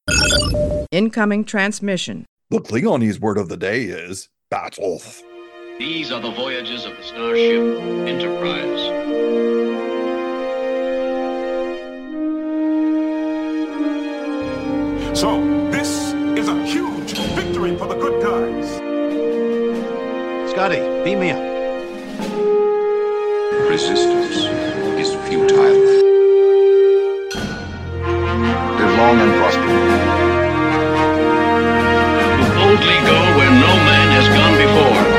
Incoming transmission. The Klingonese word of the day is battle. These are the voyages of the starship Enterprise. So, this is a huge victory for the good guys. Scotty, beam me up. Resistance is futile. Live long and prosper. Boldly go where no man has gone before.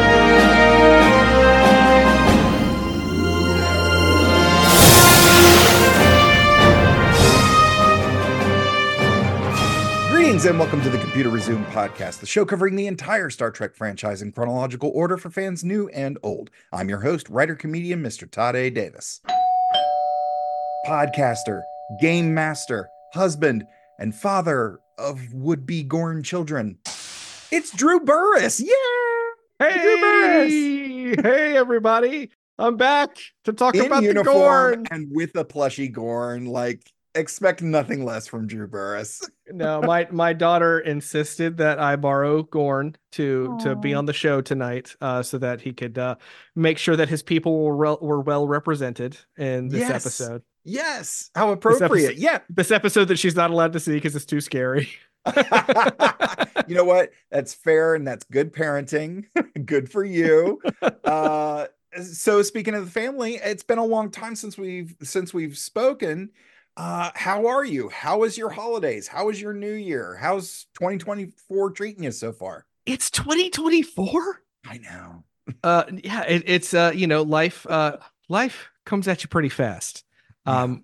Greetings and welcome to the Computer Resume podcast, the show covering the entire Star Trek franchise in chronological order for fans new and old. I'm your host, writer-comedian Mr. Todd A. Davis. Podcaster, game master, husband, and father of would-be Gorn children. It's Drew Burrus. Yeah! Hey, Drew Burrus. Hey, everybody! I'm back to talk In about the uniform Gorn. and with a plushy Gorn. Like, expect nothing less from Drew Burrus. No, my daughter insisted that I borrow Gorn to be on the show tonight, so that he could make sure that his people were well represented in this episode. Yes, how appropriate. This episode that she's not allowed to see because it's too scary. You know what? That's fair and that's good parenting. Good for you. So speaking of the family, it's been a long time since we've spoken. How are you? How was your holidays? How was your new year? How's 2024 treating you so far? It's 2024. I know. Yeah, it's life comes at you pretty fast. I'm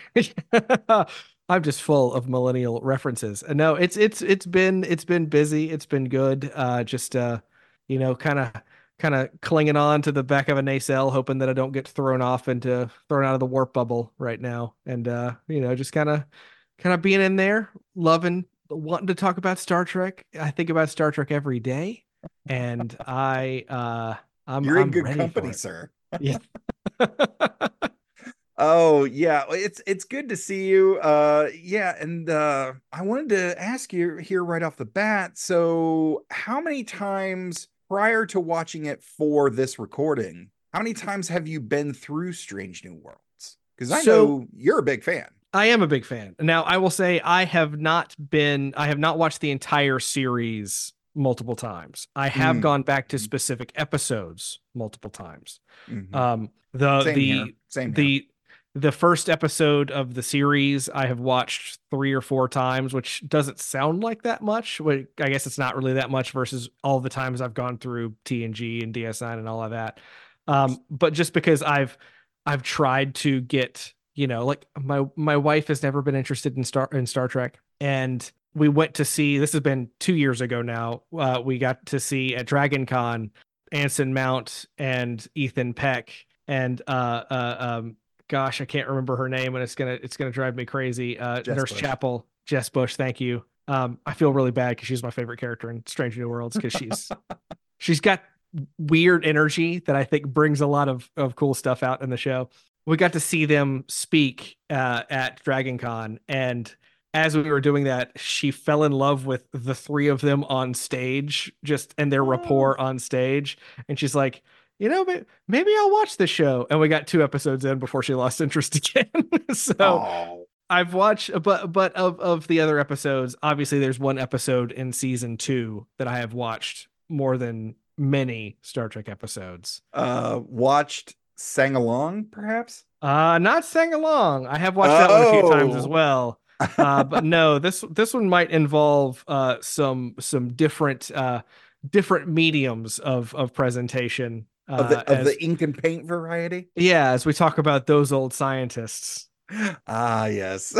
just full of millennial references. No, it's been busy. It's been good. Kind of clinging on to the back of a nacelle, hoping that I don't get thrown out of the warp bubble right now. And just kind of being in there, wanting to talk about Star Trek. I think about Star Trek every day, and You're in good company, sir. Yeah. Oh yeah, it's good to see you. And I wanted to ask you here right off the bat. So, how many times prior to watching it for this recording, how many times have you been through Strange New Worlds? Because I know you're a big fan. I am a big fan. Now, I will say I have not watched the entire series multiple times. I have gone back to specific episodes multiple times. Mm-hmm. Same here. The first episode of the series I have watched 3 or 4 times, which doesn't sound like that much. I guess it's not really that much versus all the times I've gone through TNG and DS9 and all of that. But just because I've tried to get, like my wife has never been interested in Star Trek, and we went to see, this has been 2 years ago now. We got to see at Dragon Con Anson Mount and Ethan Peck and gosh, I can't remember her name, and it's gonna drive me crazy. Nurse Bush. Chapel, Jess Bush. Thank you. I feel really bad because she's my favorite character in Strange New Worlds because she's got weird energy that I think brings a lot of cool stuff out in the show. We got to see them speak at Dragon Con, and as we were doing that, she fell in love with the 3 of them on stage, and their rapport on stage, and she's like, maybe I'll watch this show. And we got 2 episodes in before she lost interest again. So I've watched, but of the other episodes, obviously there's one episode in season 2 that I have watched more than many Star Trek episodes. Watched, sang along, perhaps? Not sang along. I have watched that one a few times as well. But no, this one might involve some different mediums of presentation. Of the ink and paint variety? Yeah, as we talk about those old scientists. Yes.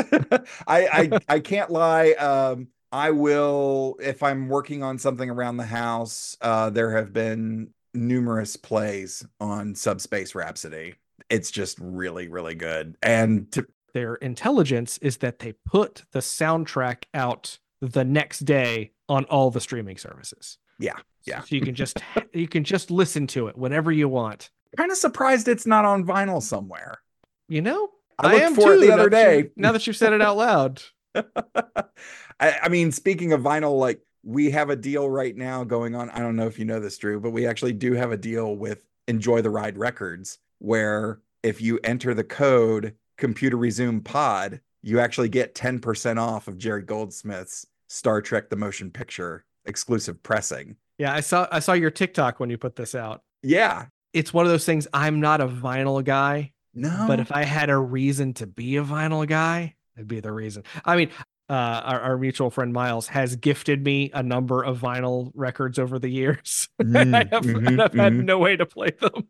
I can't lie. I will, if I'm working on something around the house, there have been numerous plays on Subspace Rhapsody. It's just really, really good. And their intelligence is that they put the soundtrack out the next day on all the streaming services. Yeah. So you can just listen to it whenever you want. Kind of surprised it's not on vinyl somewhere. I looked am for too, it the other day. Now that you've said it out loud. I mean, speaking of vinyl, like we have a deal right now going on. I don't know if you know this, Drew, but we actually do have a deal with Enjoy the Ride Records, where if you enter the code Computer Resume Pod, you actually get 10% off of Jerry Goldsmith's Star Trek: The Motion Picture exclusive pressing. Yeah, I saw your TikTok when you put this out. Yeah. It's one of those things. I'm not a vinyl guy, No. but if I had a reason to be a vinyl guy, it'd be the reason. I mean, our mutual friend Miles has gifted me a number of vinyl records over the years. And I've had no way to play them.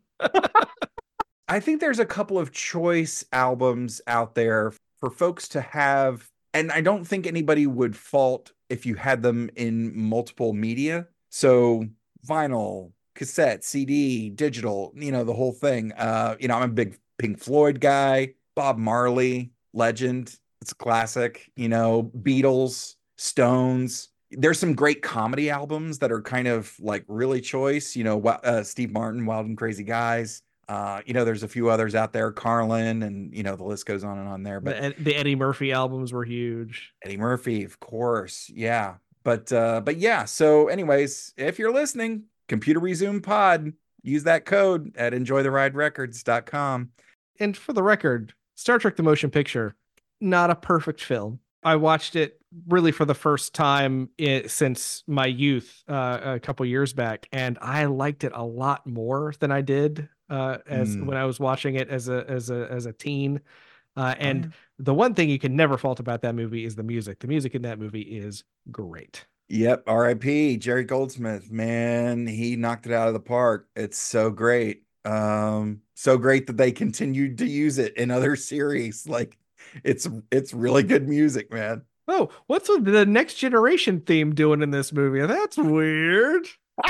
I think there's a couple of choice albums out there for folks to have, and I don't think anybody would fault if you had them in multiple media. So vinyl, cassette, CD, digital, the whole thing. I'm a big Pink Floyd guy, Bob Marley, legend. It's a classic, Beatles, Stones. There's some great comedy albums that are kind of like really choice, Steve Martin, Wild and Crazy Guys. There's a few others out there, Carlin, and the list goes on and on there. But the Eddie Murphy albums were huge. Eddie Murphy, of course, yeah. But yeah. So, anyways, if you're listening, Computer Resume Pod, use that code at enjoytheriderecords.com. And for the record, Star Trek: The Motion Picture, not a perfect film. I watched it really for the first time since my youth, a couple years back, and I liked it a lot more than I did when I was watching it as a teen. And the one thing you can never fault about that movie is the music. The music in that movie is great. Yep. R.I.P. Jerry Goldsmith, man, he knocked it out of the park. It's so great. So great that they continued to use it in other series. Like it's really good music, man. Oh, what's the Next Generation theme doing in this movie? That's weird.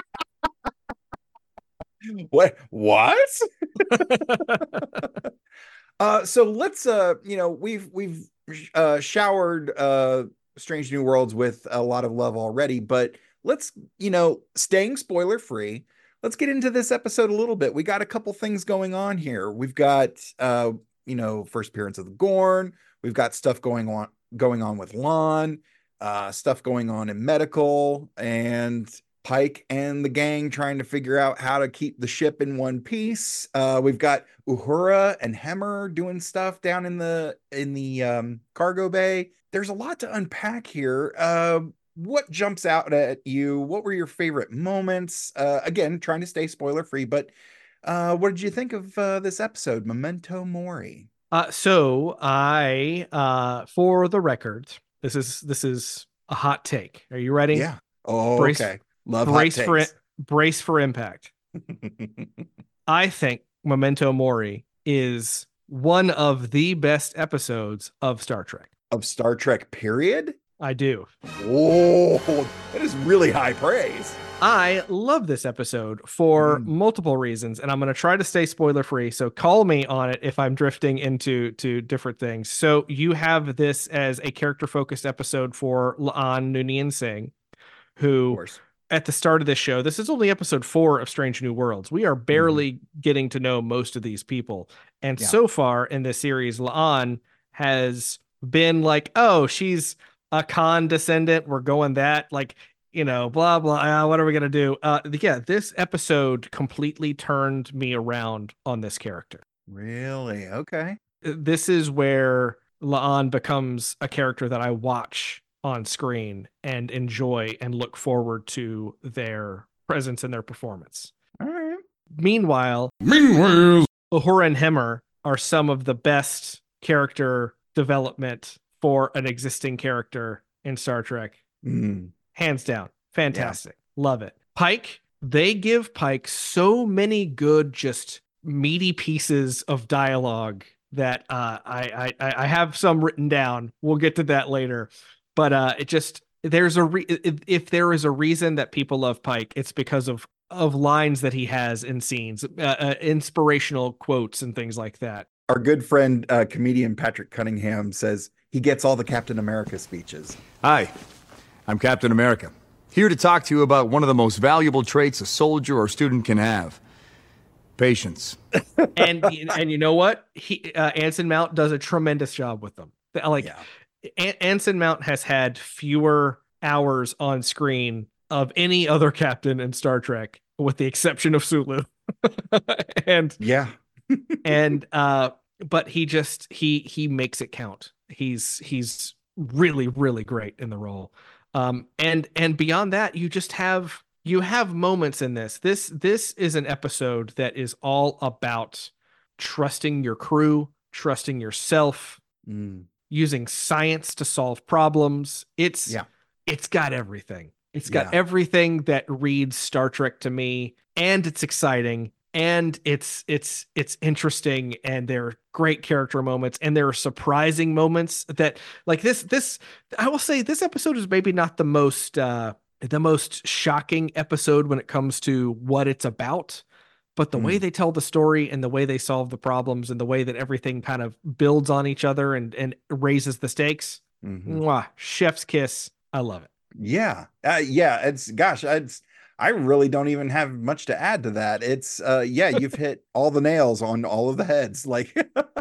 What? So let's we've showered Strange New Worlds with a lot of love already, but let's staying spoiler free, let's get into this episode a little bit. We got a couple things going on here. We've got first appearance of the Gorn. We've got stuff going on with Lon, stuff going on in medical, and Pike and the gang trying to figure out how to keep the ship in one piece. We've got Uhura and Hemmer doing stuff down in the cargo bay. There's a lot to unpack here. What jumps out at you? What were your favorite moments? Again, trying to stay spoiler free, but what did you think of this episode, Memento Mori? So I, for the record, this is a hot take. Are you ready? Yeah. Oh, okay. Love brace hot for takes. Brace for impact. I think Memento Mori is one of the best episodes of Star Trek. Of Star Trek, period? I do. Oh, that is really high praise. I love this episode for multiple reasons, and I'm going to try to stay spoiler free. So call me on it if I'm drifting into different things. So you have this as a character focused episode for La'an Noonien Singh, who at the start of this show, this is only episode 4 of Strange New Worlds. We are barely getting to know most of these people. And so far in this series, La'an has been like, oh, she's a Khan descendant. We're going that, like, blah, blah. What are we going to do? Yeah, this episode completely turned me around on this character. Really? Okay. This is where La'an becomes a character that I watch on screen and enjoy and look forward to their presence and their performance. All right. Meanwhile, Uhura and Hemmer are some of the best character development for an existing character in Star Trek. Hands down. Fantastic. Yeah. Love it. Pike, they give Pike so many good, just meaty pieces of dialogue that I have some written down. We'll get to that later. But if there is a reason that people love Pike, it's because of lines that he has in scenes, inspirational quotes and things like that. Our good friend, comedian Patrick Cunningham says he gets all the Captain America speeches. Hi, I'm Captain America, here to talk to you about one of the most valuable traits a soldier or student can have. Patience. and you know what? Anson Mount does a tremendous job with them. Anson Mount has had fewer hours on screen of any other captain in Star Trek, with the exception of Sulu. and Yeah. But he makes it count. He's really, really great in the role. And beyond that, you have moments in this. This is an episode that is all about trusting your crew, trusting yourself, using science to solve problems. It's got everything. It's got everything that reads Star Trek to me, and it's exciting, and it's interesting, and there are great character moments, and there are surprising moments that, like this I will say this episode is maybe not the most shocking episode when it comes to what it's about, but the way they tell the story and the way they solve the problems and the way that everything kind of builds on each other and raises the stakes. Mwah, chef's kiss. I love it. Yeah. I really don't even have much to add to that. It's you've hit all the nails on all of the heads. Like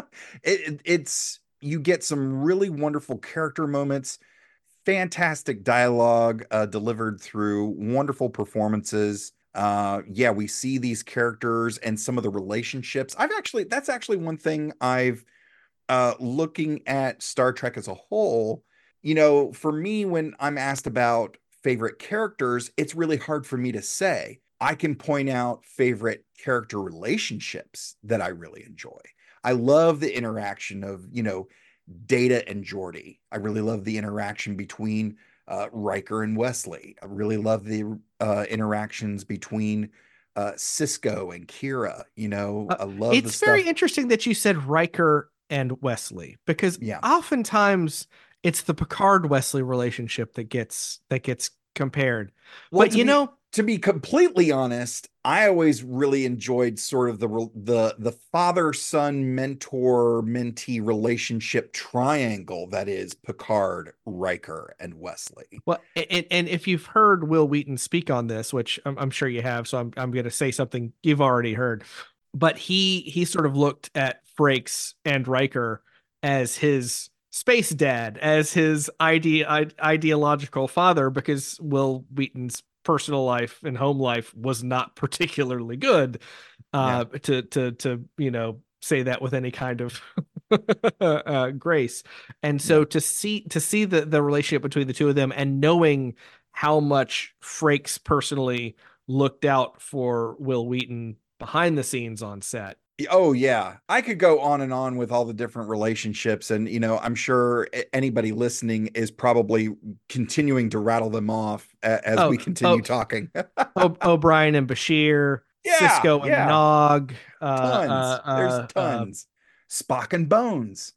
it's you get some really wonderful character moments, fantastic dialogue delivered through wonderful performances. We see these characters and some of the relationships. That's actually one thing I've looking at Star Trek as a whole. For me, when I'm asked about favorite characters, it's really hard for me to say. I can point out favorite character relationships that I really enjoy. I love the interaction of, Data and Geordi. I really love the interaction between Riker and Wesley. I really love the interactions between Sisko and Kira. I love it's very interesting that you said Riker and Wesley, because oftentimes it's the Picard-Wesley relationship that gets compared. Well, but to be completely honest, I always really enjoyed sort of the father-son, mentor-mentee relationship triangle that is Picard, Riker, and Wesley. Well, and if you've heard Will Wheaton speak on this, which I'm sure you have, so I'm going to say something you've already heard, but he sort of looked at Frakes and Riker as his space dad, as his ideological father, because Will Wheaton's personal life and home life was not particularly good, to say that with any kind of grace. And so to see the relationship between the two of them, and knowing how much Frakes personally looked out for Will Wheaton behind the scenes on set. Oh yeah, I could go on and on with all the different relationships, and I'm sure anybody listening is probably continuing to rattle them off as we continue talking. O'Brien and Bashir, Sisko and Nog, there's tons. Spock and Bones,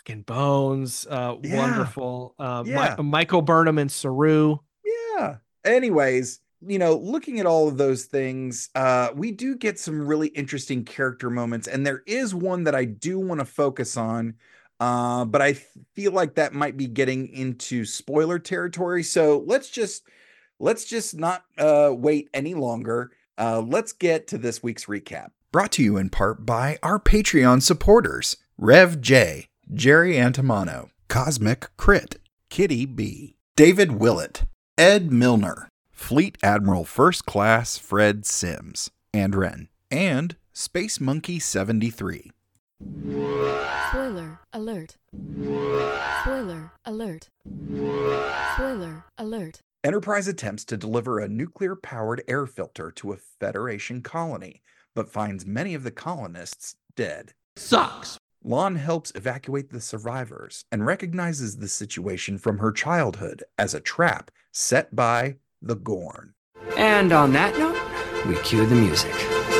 wonderful. Michael Burnham and Saru. Yeah. Anyways, looking at all of those things, we do get some really interesting character moments, and there is one that I do want to focus on, but I feel like that might be getting into spoiler territory. So let's just not wait any longer. Let's get to this week's recap. Brought to you in part by our Patreon supporters: Rev J, Jerry Antimano, Cosmic Crit, Kitty B, David Willett, Ed Milner, Fleet Admiral First Class Fred Sims, and Ren, and Space Monkey 73. Spoiler alert. Spoiler alert. Spoiler alert. Enterprise attempts to deliver a nuclear-powered air filter to a Federation colony, but finds many of the colonists dead. Sucks. Lon helps evacuate the survivors and recognizes the situation from her childhood as a trap set by the Gorn. And on that note, we cue the music.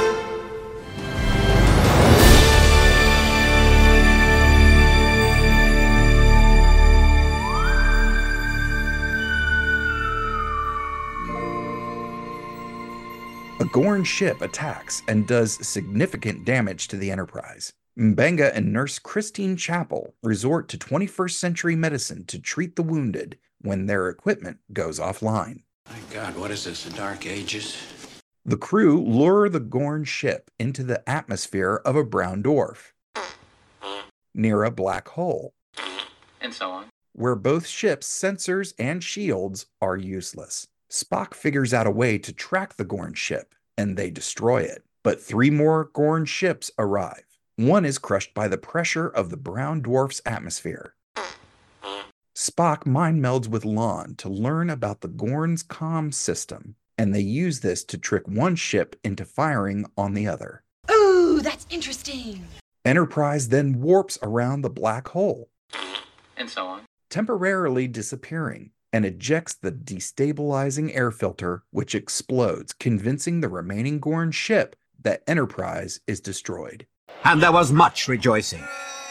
A Gorn ship attacks and does significant damage to the Enterprise. Mbenga and Nurse Christine Chapel resort to 21st century medicine to treat the wounded when their equipment goes offline. My God, what is this, the Dark Ages? The crew lure the Gorn ship into the atmosphere of a brown dwarf near a black hole. And so on. where both ships' sensors and shields are useless. Spock figures out a way to track the Gorn ship, and they destroy it. But 3 more Gorn ships arrive. One is crushed by the pressure of the brown dwarf's atmosphere. Spock mind melds with Lon to learn about the Gorn's comm system, and they use this to trick one ship into firing on the other. Ooh, that's interesting. Enterprise then warps around the black hole, And so on. temporarily disappearing, and ejects the destabilizing air filter, which explodes, convincing the remaining Gorn ship that Enterprise is destroyed. And there was much rejoicing.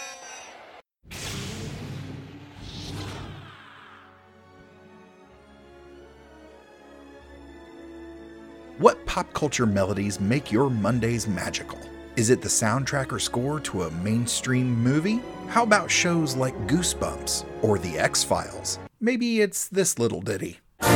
What pop culture melodies make your Mondays magical? Is it the soundtrack or score to a mainstream movie? How about shows like Goosebumps or The X-Files? Maybe it's this little ditty.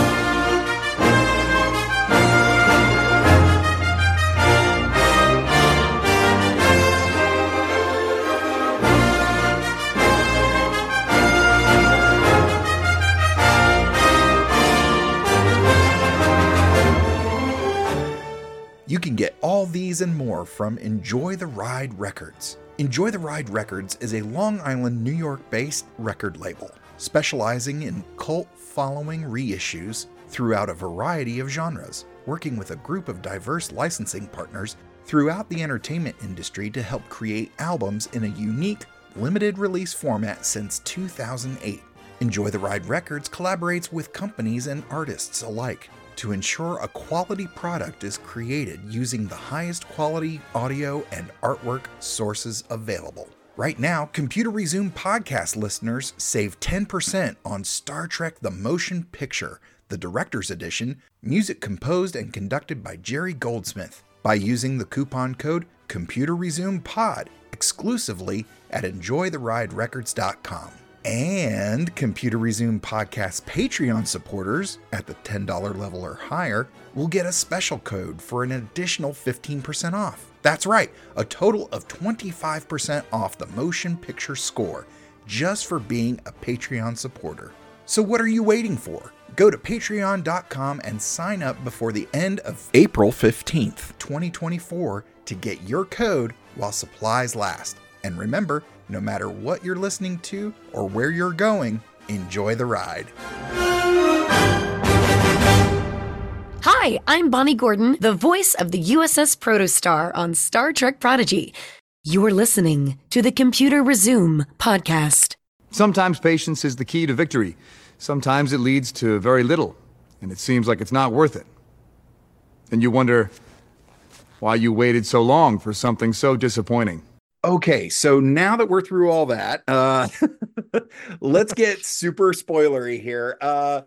You can get all these and more from Enjoy the Ride Records. Enjoy the Ride Records is a Long Island, New York-based record label, specializing in cult-following reissues throughout a variety of genres, working with a group of diverse licensing partners throughout the entertainment industry to help create albums in a unique, limited release format since 2008. Enjoy the Ride Records collaborates with companies and artists alike to ensure a quality product is created using the highest quality audio and artwork sources available. Right now, Computer Resume podcast listeners save 10% on Star Trek The Motion Picture, the Director's Edition, music composed and conducted by Jerry Goldsmith, by using the coupon code ComputerResumePod exclusively at EnjoyTheRideRecords.com. And Computer Resume Podcast Patreon supporters at the $10 level or higher will get a special code for an additional 15% off. That's right, a total of 25% off the motion picture score just for being a Patreon supporter. So what are you waiting for? Go to patreon.com and sign up before the end of April 15th, 2024 to get your code while supplies last. And remember, no matter what you're listening to or where you're going, enjoy the ride. Hi, I'm Bonnie Gordon, the voice of the USS Protostar on Star Trek Prodigy. You're listening to the Computer Resume podcast. Sometimes patience is the key to victory. Sometimes it leads to very little, and it seems like it's not worth it. And you wonder why you waited so long for something so disappointing. Okay, so now that we're through all that, let's get super spoilery here. I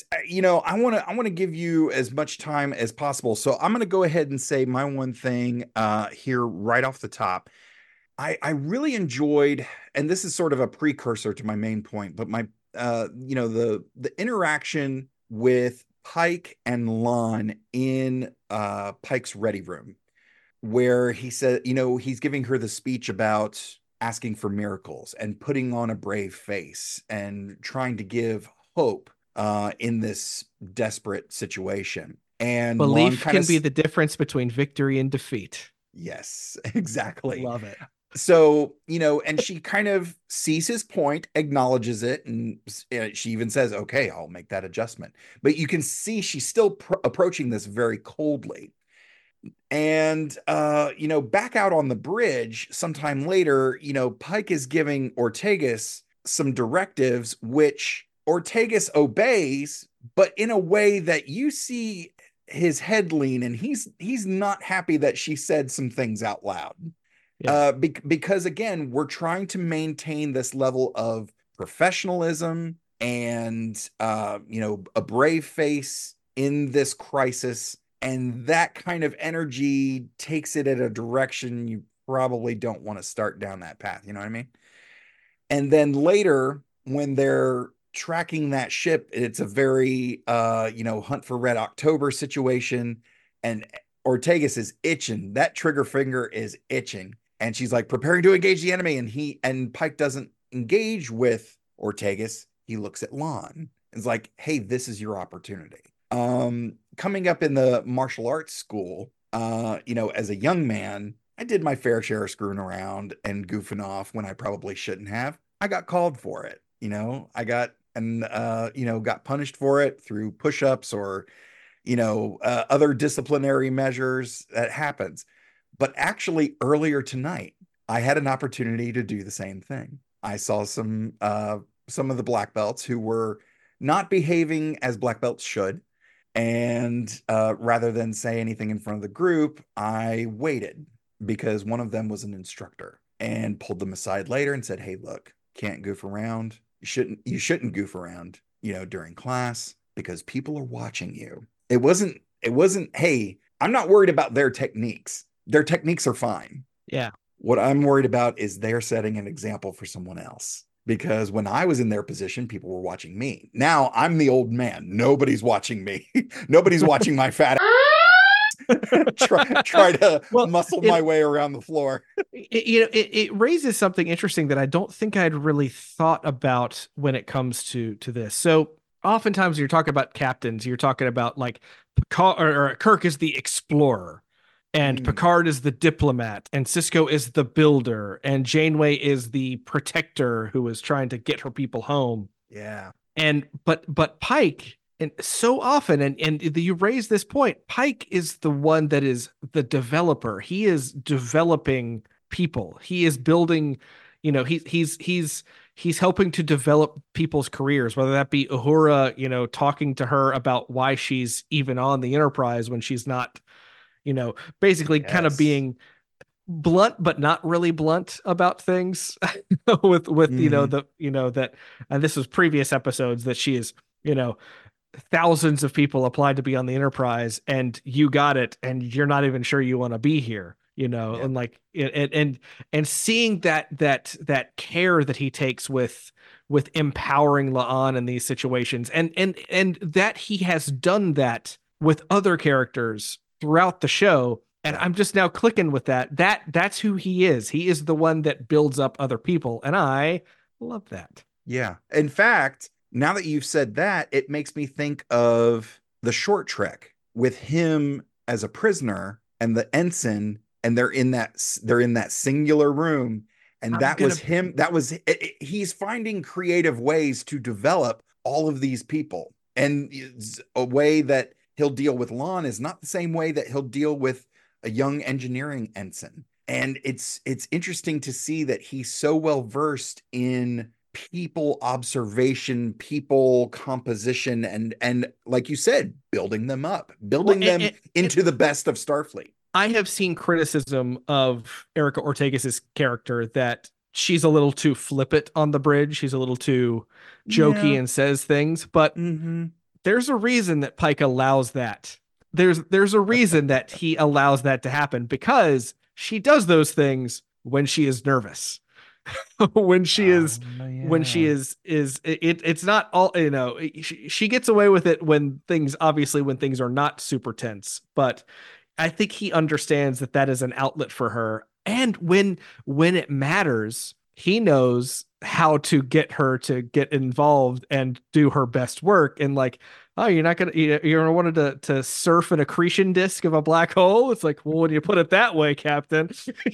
want to give you as much time as possible. So I'm going to go ahead and say my one thing here right off the top. I really enjoyed, and this is sort of a precursor to my main point, but the interaction with Pike and Lon in Pike's ready room, where he said, he's giving her the speech about asking for miracles and putting on a brave face and trying to give hope in this desperate situation. And belief can be the difference between victory and defeat. Yes, exactly. Love it. So, and she kind of sees his point, acknowledges it, and she even says, okay, I'll make that adjustment. But you can see she's still approaching this very coldly. And, back out on the bridge sometime later, Pike is giving Ortegas some directives, which Ortegas obeys, but in a way that you see his head lean, and he's not happy that she said some things out loud. Yeah. Because again, we're trying to maintain this level of professionalism and, a brave face in this crisis. And that kind of energy takes it in a direction you probably don't want to start down that path. You know what I mean? And then later, when they're tracking that ship, it's a very, Hunt for Red October situation. And Ortegas is itching. That trigger finger is itching. And she's like preparing to engage the enemy. And Pike doesn't engage with Ortegas. he looks at Lon. It's like, hey, this is your opportunity. Coming up in the martial arts school, as a young man, I did my fair share of screwing around and goofing off when I probably shouldn't have. I got called for it. Got punished for it through push-ups or, other disciplinary measures. That happens. But actually earlier tonight, I had an opportunity to do the same thing. I saw some of the black belts who were not behaving as black belts should. And rather than say anything in front of the group, I waited because one of them was an instructor and pulled them aside later and said, hey, look, can't goof around. You shouldn't goof around, during class because people are watching you. It wasn't, hey, I'm not worried about their techniques. Their techniques are fine. Yeah. What I'm worried about is they're setting an example for someone else. Because when I was in their position, people were watching me. Now I'm the old man. Nobody's watching me. Nobody's watching my fat try to muscle my way around the floor. It raises something interesting that I don't think I'd really thought about when it comes to this. So oftentimes you're talking about captains, you're talking about like Picard, or Kirk is the explorer. And Picard is the diplomat, and Sisko is the builder, and Janeway is the protector who is trying to get her people home. Yeah. But Pike, and so often, and you raise this point, Pike is the one that is the developer. He is developing people. He is building, he's helping to develop people's careers, whether that be Uhura, talking to her about why she's even on the Enterprise when she's not, basically kind of being blunt, but not really blunt about things with that, and this was previous episodes that she is, thousands of people applied to be on the Enterprise and you got it. And you're not even sure you want to be here, and like, and seeing that care that he takes with empowering La'an in these situations and that he has done that with other characters throughout the show. And I'm just now clicking with that's who he is. He is the one that builds up other people. And I love that. Yeah. In fact, now that you've said that, it makes me think of the Short Trek with him as a prisoner and the ensign, and they're in that singular room. And he's finding creative ways to develop all of these people. And a way that he'll deal with Lon is not the same way that he'll deal with a young engineering ensign. And it's interesting to see that he's so well versed in people observation, people composition, and like you said, building them up, into the best of Starfleet. I have seen criticism of Erica Ortegas's character that she's a little too flippant on the bridge. She's a little too jokey and says things, but there's a reason that Pike allows that. There's a reason that he allows that to happen, because she does those things when she is nervous. When she is it's not all, she gets away with it when things are not super tense, but I think he understands that is an outlet for her. And when it matters, he knows how to get her to get involved and do her best work. And like, oh, you're wanted to surf an accretion disk of a black hole. It's like, well, when you put it that way, Captain.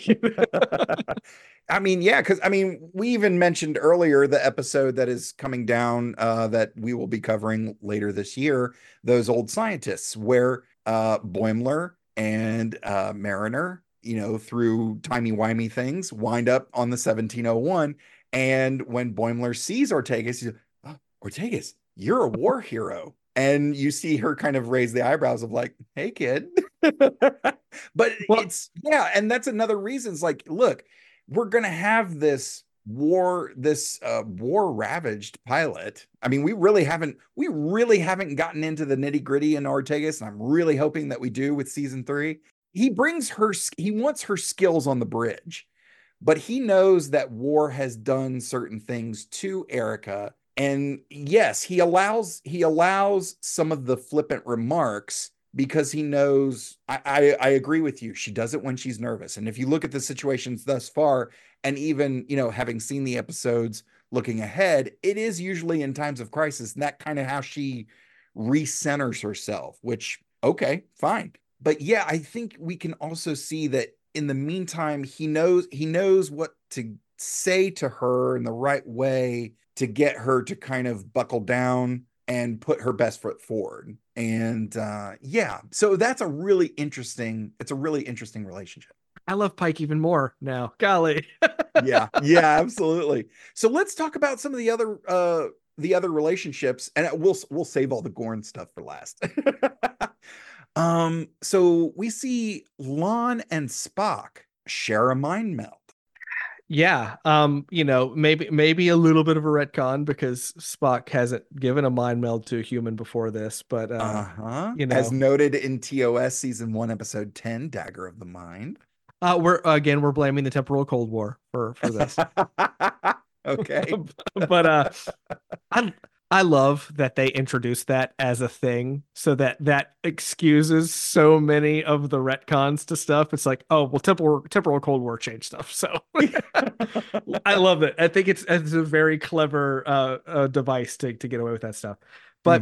I mean, yeah, because we even mentioned earlier the episode that is coming down that we will be covering later this year, those old scientists, where Boimler and Mariner, through timey-wimey things, wind up on the 1701. And when Boimler sees Ortegas, he's like, oh, Ortegas, you're a war hero. And you see her kind of raise the eyebrows of like, hey, kid. But and that's another reason. It's like, look, we're going to have this war ravaged pilot. I mean, we really haven't gotten into the nitty gritty in Ortegas, and I'm really hoping that we do with season 3. He wants her skills on the bridge, but he knows that war has done certain things to Erica. And yes, he allows some of the flippant remarks because he knows, I agree with you. She does it when she's nervous. And if you look at the situations thus far, and even, having seen the episodes looking ahead, it is usually in times of crisis, and that kind of how she recenters herself, which, okay, fine. But yeah, I think we can also see that in the meantime, he knows what to say to her in the right way to get her to kind of buckle down and put her best foot forward. And yeah, so it's a really interesting relationship. I love Pike even more now. Golly. Yeah, absolutely. So let's talk about some of the other relationships, and we'll save all the Gorn stuff for last. So we see Lon and Spock share a mind meld. Yeah. Maybe a little bit of a retcon because Spock hasn't given a mind meld to a human before this, but as noted in TOS season 1, episode 10, Dagger of the Mind. We're blaming the temporal Cold War for this. Okay. But I love that they introduced that as a thing so that excuses so many of the retcons to stuff. It's like, oh, well, temporal Cold War changed stuff. So I love it. I think it's a very clever device to get away with that stuff. But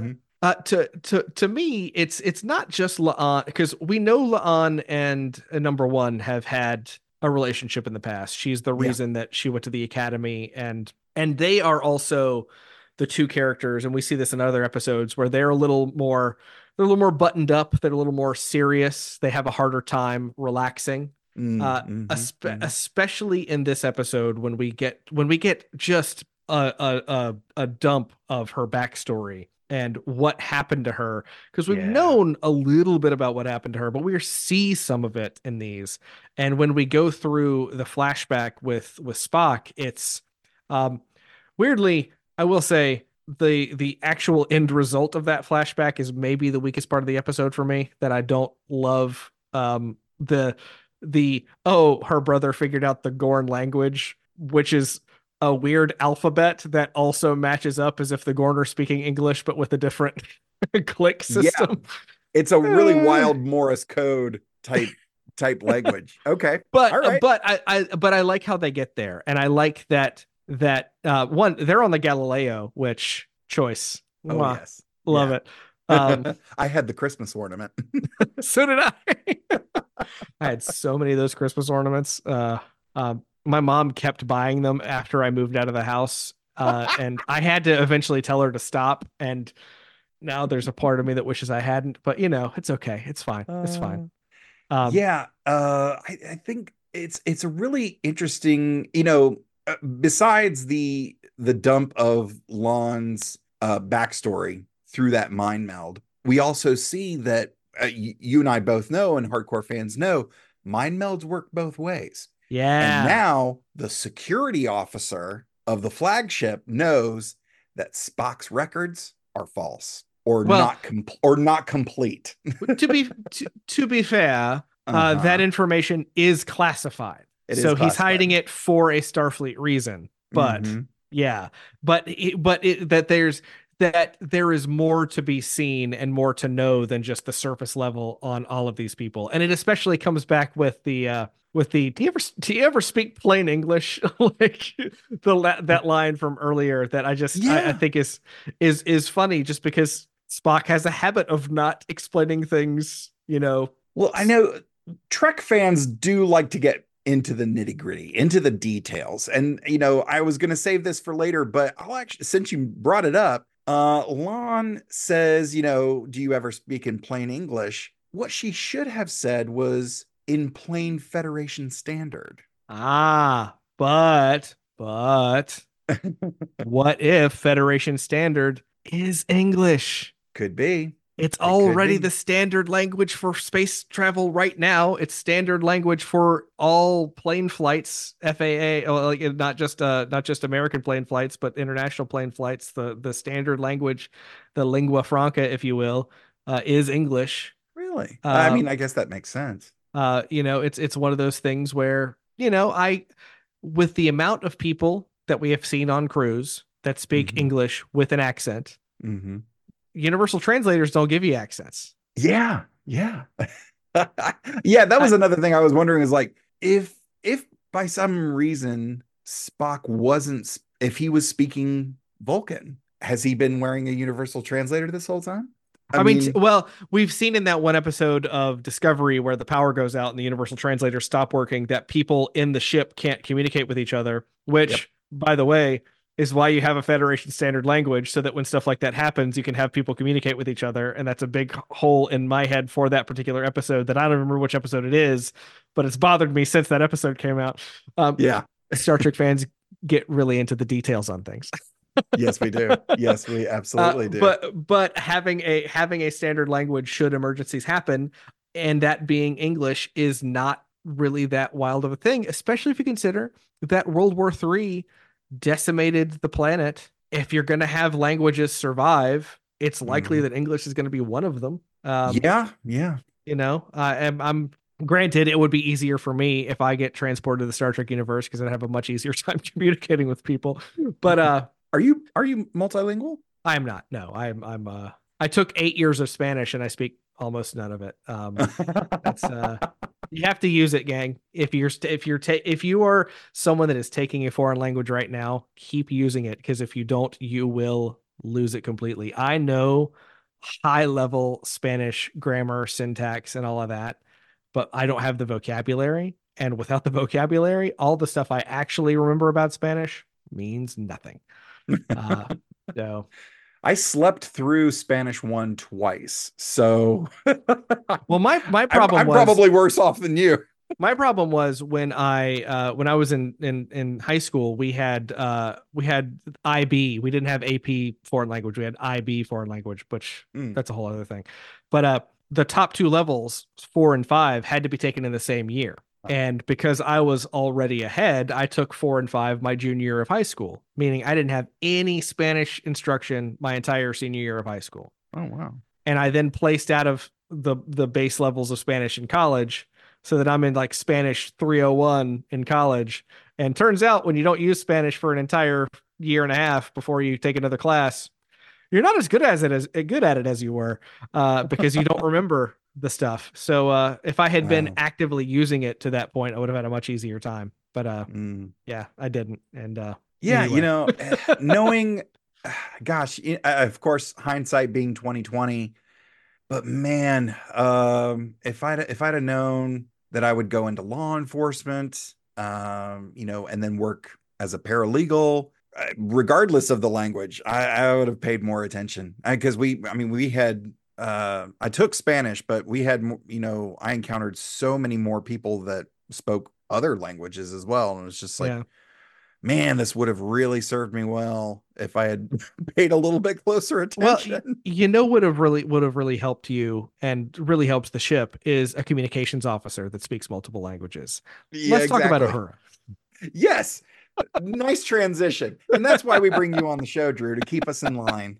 to me, it's not just La'an, because we know La'an and number one have had a relationship in the past. She's the reason that she went to the academy, and they are also the two characters, and we see this in other episodes where they're a little more buttoned up, they're a little more serious, they have a harder time relaxing. Especially in this episode when we get just a dump of her backstory and what happened to her, because we've known a little bit about what happened to her, but we see some of it in these. And when we go through the flashback with Spock, it's weirdly, I will say, the actual end result of that flashback is maybe the weakest part of the episode for me, that I don't love. Her brother figured out the Gorn language, which is a weird alphabet that also matches up as if the Gorn are speaking English, but with a different click system. Yeah. It's a really wild Morse code type language. Okay. But all right. but I like how they get there. And I like that one, they're on the Galileo, which choice. Oh, Mwah. yes. Love it. I had the Christmas ornament. So did I. I had so many of those Christmas ornaments. My mom kept buying them after I moved out of the house. And I had to eventually tell her to stop. And now there's a part of me that wishes I hadn't, but it's okay. It's fine. It's fine. I think it's a really interesting, besides the dump of Lon's backstory through that mind meld, we also see that you and I both know, and hardcore fans know, mind melds work both ways. Yeah. And now the security officer of the flagship knows that Spock's records are false or not complete. to be fair, that information is classified. He's hiding it for a Starfleet reason. But that there is more to be seen and more to know than just the surface level on all of these people. And it especially comes back with the do you ever speak plain English? Like that line from earlier that I think is funny, just because Spock has a habit of not explaining things, Well, I know Trek fans do like to get into the nitty-gritty, into the details. And, I was going to save this for later, but I'll actually, since you brought it up, Lon says, do you ever speak in plain English? What she should have said was in plain Federation standard. But what if Federation standard is English? Could be. It's already the standard language for space travel right now. It's standard language for all plane flights, FAA, not just American plane flights, but international plane flights. The standard language, the lingua franca, if you will, is English. Really? I guess that makes sense. It's one of those things where, with the amount of people that we have seen on crews that speak English with an accent, universal translators don't give you accents. Yeah. Yeah, that was another thing I was wondering, is like, if by some reason Spock wasn't if he was speaking Vulcan. Has he been wearing a universal translator this whole time? I mean, well, we've seen in that one episode of Discovery where the power goes out and the universal translators stop working that people in the ship can't communicate with each other, which, by the way, is why you have a Federation standard language, so that when stuff like that happens, you can have people communicate with each other. And that's a big hole in my head for that particular episode that I don't remember which episode it is, but it's bothered me since that episode came out. Star Trek fans get really into the details on things. Yes, we do. Yes, we absolutely do. But having a standard language should emergencies happen, and that being English is not really that wild of a thing, especially if you consider that World War III decimated the planet. If you're going to have languages survive, it's likely that English is going to be one of them. You know, I'm granted, it would be easier for me if I get transported to the Star Trek universe because I'd have a much easier time communicating with people. But are you multilingual? I'm not. No, I took 8 years of Spanish and I speak almost none of it. That's you have to use it, gang. If you are someone that is taking a foreign language right now, keep using it, because if you don't, you will lose it completely. I know high level Spanish grammar, syntax, and all of that, but I don't have the vocabulary. And without the vocabulary, all the stuff I actually remember about Spanish means nothing. So I slept through Spanish 1 twice. So well, my problem I'm was probably worse off than you. My problem was when I was in high school, we had IB. We didn't have AP foreign language. We had IB foreign language, which that's a whole other thing. But the top 2 levels, 4 and 5, had to be taken in the same year. And because I was already ahead, I took 4 and 5 my junior year of high school, meaning I didn't have any Spanish instruction my entire senior year of high school. Oh, wow. And I then placed out of the base levels of Spanish in college, so that I'm in like Spanish 301 in college. And turns out when you don't use Spanish for an entire year and a half before you take another class, you're not as good at it as you were, because you don't remember the stuff. So if I had been actively using it to that point, I would have had a much easier time. But yeah, I didn't. And anyway. You know, knowing, gosh, of course, hindsight being 2020. But man, if I'd have known that I would go into law enforcement, you know, and then work as a paralegal, regardless of the language, I would have paid more attention, because we had, I took Spanish, but we had, you know, I encountered so many more people that spoke other languages as well. And it was just like, man, this would have really served me well if I had paid a little bit closer attention. Well, you know, would have really helped you and really helps the ship is a communications officer that speaks multiple languges. Let's talk about Uhura. Yes. Nice transition. And that's why we bring you on the show, Drew, to keep us in line.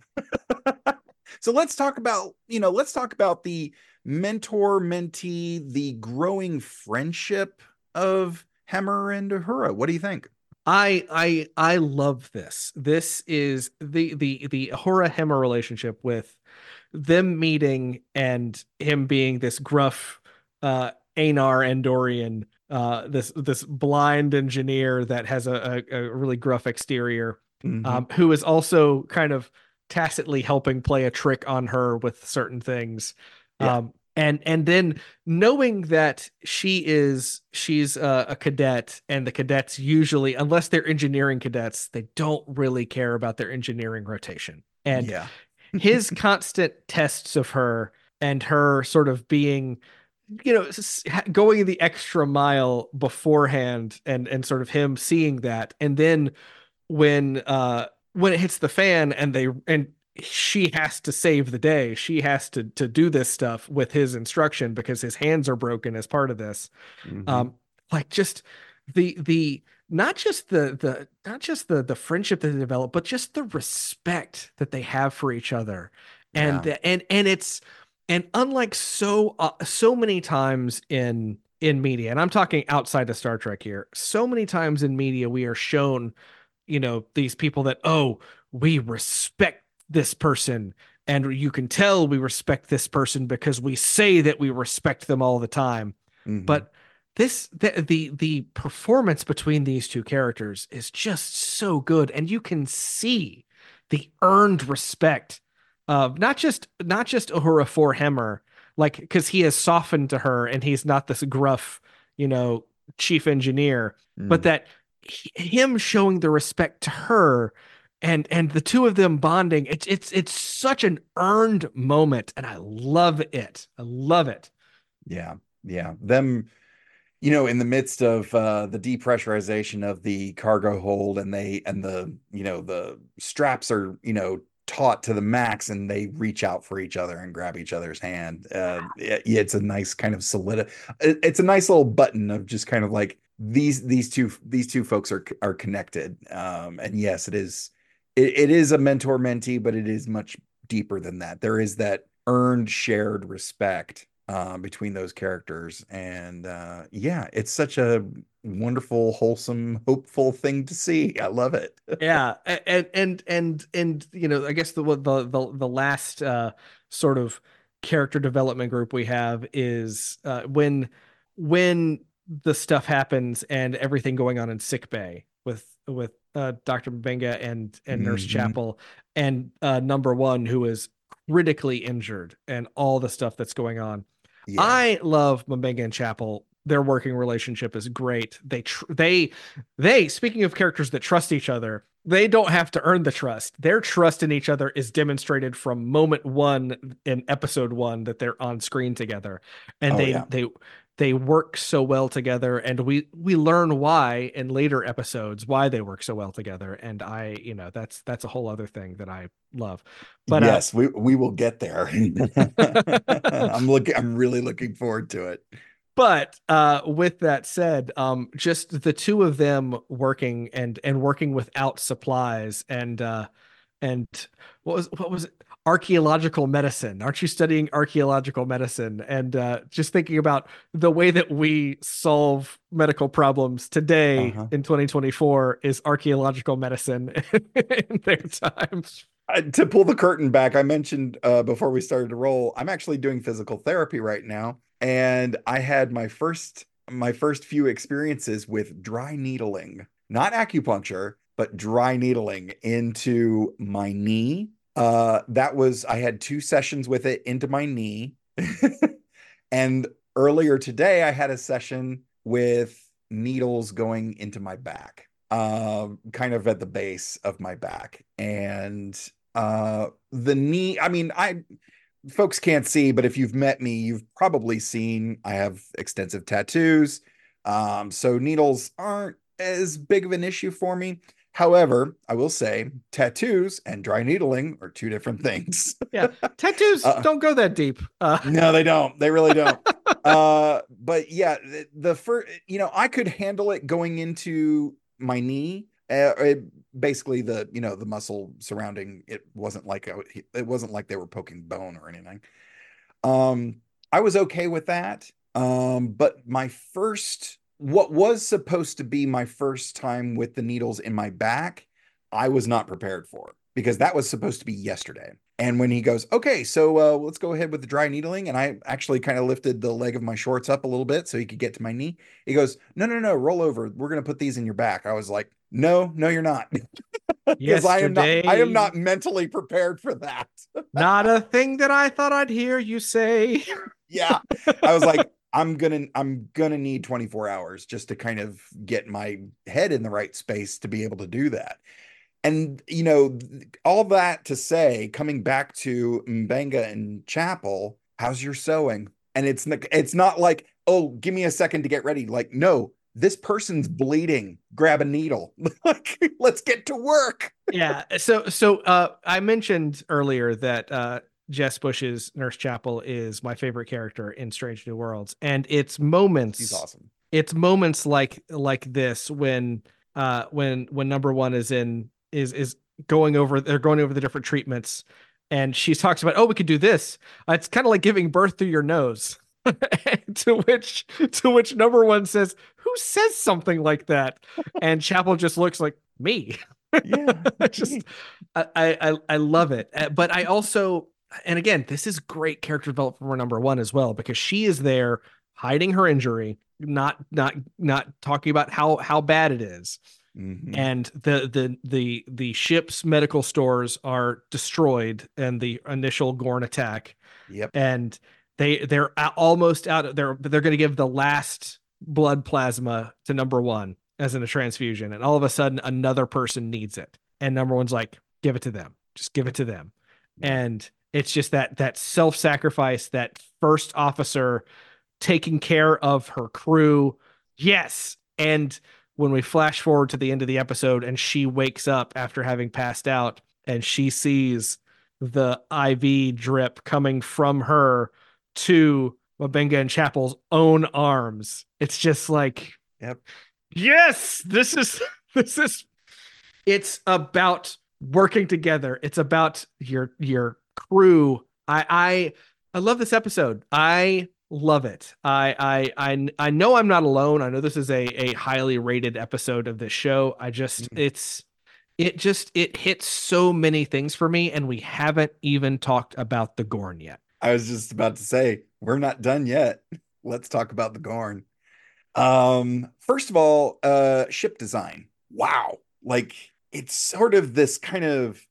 So let's talk about the mentor-mentee, the growing friendship of Hemmer and Uhura. What do you think? I love this. This is the Uhura Hemmer relationship, with them meeting and him being this gruff Anar Andorian, this blind engineer that has a really gruff exterior, who is also kind of tacitly helping play a trick on her with certain things. And then knowing that she's a cadet, and the cadets usually, unless they're engineering cadets, they don't really care about their engineering rotation. And his constant tests of her, and her sort of being, you know, going the extra mile beforehand, and sort of him seeing that. And then when it hits the fan and she has to save the day, she has to do this stuff with his instruction because his hands are broken as part of this. Like just the not just the friendship that they develop, but just the respect that they have for each other. And and unlike so many times in media, and I'm talking outside of Star Trek here, so many times in media we are shown, you know, these people that, oh, we respect this person, and you can tell we respect this person because we say that we respect them all the time. But the performance between these two characters is just so good, and you can see the earned respect of not just Uhura for Hemmer, like, because he has softened to her and he's not this gruff, chief engineer, but that him showing the respect to her, and the two of them bonding. It's such an earned moment, and I love it. I love it. Yeah. Them, in the midst of the depressurization of the cargo hold, and the straps are, taut to the max, and they reach out for each other and grab each other's hand. It's a nice kind of it's a nice little button of just kind of like these two folks are connected. And yes, it is a mentor mentee, but it is much deeper than that. There is that earned shared respect between those characters, and it's such a wonderful, wholesome, hopeful thing to see. I love it. Yeah, and I guess the last sort of character development group we have is when the stuff happens and everything going on in sickbay with Dr. Mbenga and Nurse Chapel, and number one, who is critically injured, and all the stuff that's going on. Yeah. I love Mbenga and Chapel. Their working relationship is great. They speaking of characters that trust each other, they don't have to earn the trust. Their trust in each other is demonstrated from moment one in episode one that they're on screen together, and they work so well together, and we learn why in later episodes why they work so well together, and that's a whole other thing that I love. But yes, we will get there. I'm really looking forward to it. But with that said, just the two of them working and working without supplies, and what was it? Archaeological medicine. Aren't you studying archaeological medicine? And just thinking about the way that we solve medical problems today in 2024 is archaeological medicine in their time. To pull the curtain back, I mentioned before we started to roll, I'm actually doing physical therapy right now. And I had my first few experiences with dry needling, not acupuncture, but dry needling into my knee. I had 2 sessions with it into my knee. And earlier today, I had a session with needles going into my back, kind of at the base of my back. And the knee, folks can't see, but if you've met me, you've probably seen I have extensive tattoos. So needles aren't as big of an issue for me. However, I will say tattoos and dry needling are 2 different things. Yeah. Tattoos don't go that deep. No, they don't. They really don't. But yeah, the first, I could handle it going into my knee. Basically the muscle surrounding it wasn't like they were poking bone or anything. I was okay with that. But what was supposed to be my first time with the needles in my back, I was not prepared for, because that was supposed to be yesterday. And when he goes, okay, so let's go ahead with the dry needling, and I actually kind of lifted the leg of my shorts up a little bit so he could get to my knee. He goes, no, roll over. We're going to put these in your back. I was like, no, you're not. Because I am not mentally prepared for that. Not a thing that I thought I'd hear you say. Yeah. I was like, I'm gonna need 24 hours just to kind of get my head in the right space to be able to do that. And all that to say, coming back to Mbenga and Chapel, how's your sewing? And it's not like, oh, give me a second to get ready. Like, no, this person's bleeding. Grab a needle. Like, let's get to work. Yeah. So I mentioned earlier that Jess Bush's Nurse Chapel is my favorite character in Strange New Worlds, and it's moments. She's awesome. It's moments like this when number one is going over the different treatments, and she talks about, oh, we could do this. It's kind of like giving birth through your nose. to which number one says, who says something like that? And Chapel just looks like, me. Yeah. I love it. But I also, and again, this is great character development for number one as well, because she is there hiding her injury, not talking about how bad it is. Mhm. And the ship's medical stores are destroyed in the initial Gorn attack. Yep. And they're almost out. They're going to give the last blood plasma to number one as in a transfusion, and all of a sudden another person needs it, and number one's like, give it to them, just give it to them. And it's just that self-sacrifice, that first officer taking care of her crew. Yes. And when we flash forward to the end of the episode and she wakes up after having passed out and she sees the IV drip coming from her to M'Benga and Chapel's own arms, it's just like, Yep. yes, this is it's about working together. It's about your crew. I love this episode. I love it. I know I'm not alone. I know this is a highly rated episode of this show. I just it hits so many things for me, and we haven't even talked about the Gorn yet. I was just about to say, we're not done yet. Let's talk about the Gorn. First of all, ship design. Wow. Like, it's sort of this kind of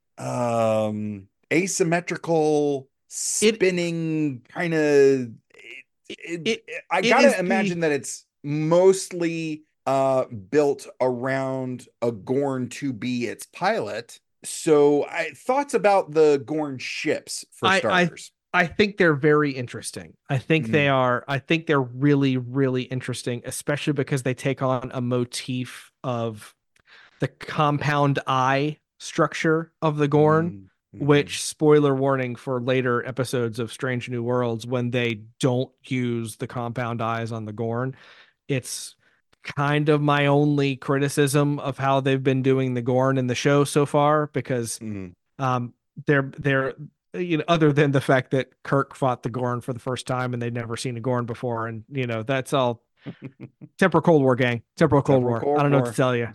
asymmetrical spinning kind of. I gotta imagine that it's mostly built around a Gorn to be its pilot. So, thoughts about the Gorn ships for starters. I think they're very interesting. I think they are. I think they're really, really interesting, especially because they take on a motif of the compound eye structure of the Gorn, which, spoiler warning for later episodes of Strange New Worlds, when they don't use the compound eyes on the Gorn, it's kind of my only criticism of how they've been doing the Gorn in the show so far, because they're other than the fact that Kirk fought the Gorn for the first time and they'd never seen a Gorn before, and that's all temporal Cold War, gang. Temporal Cold War. I don't know what to tell you.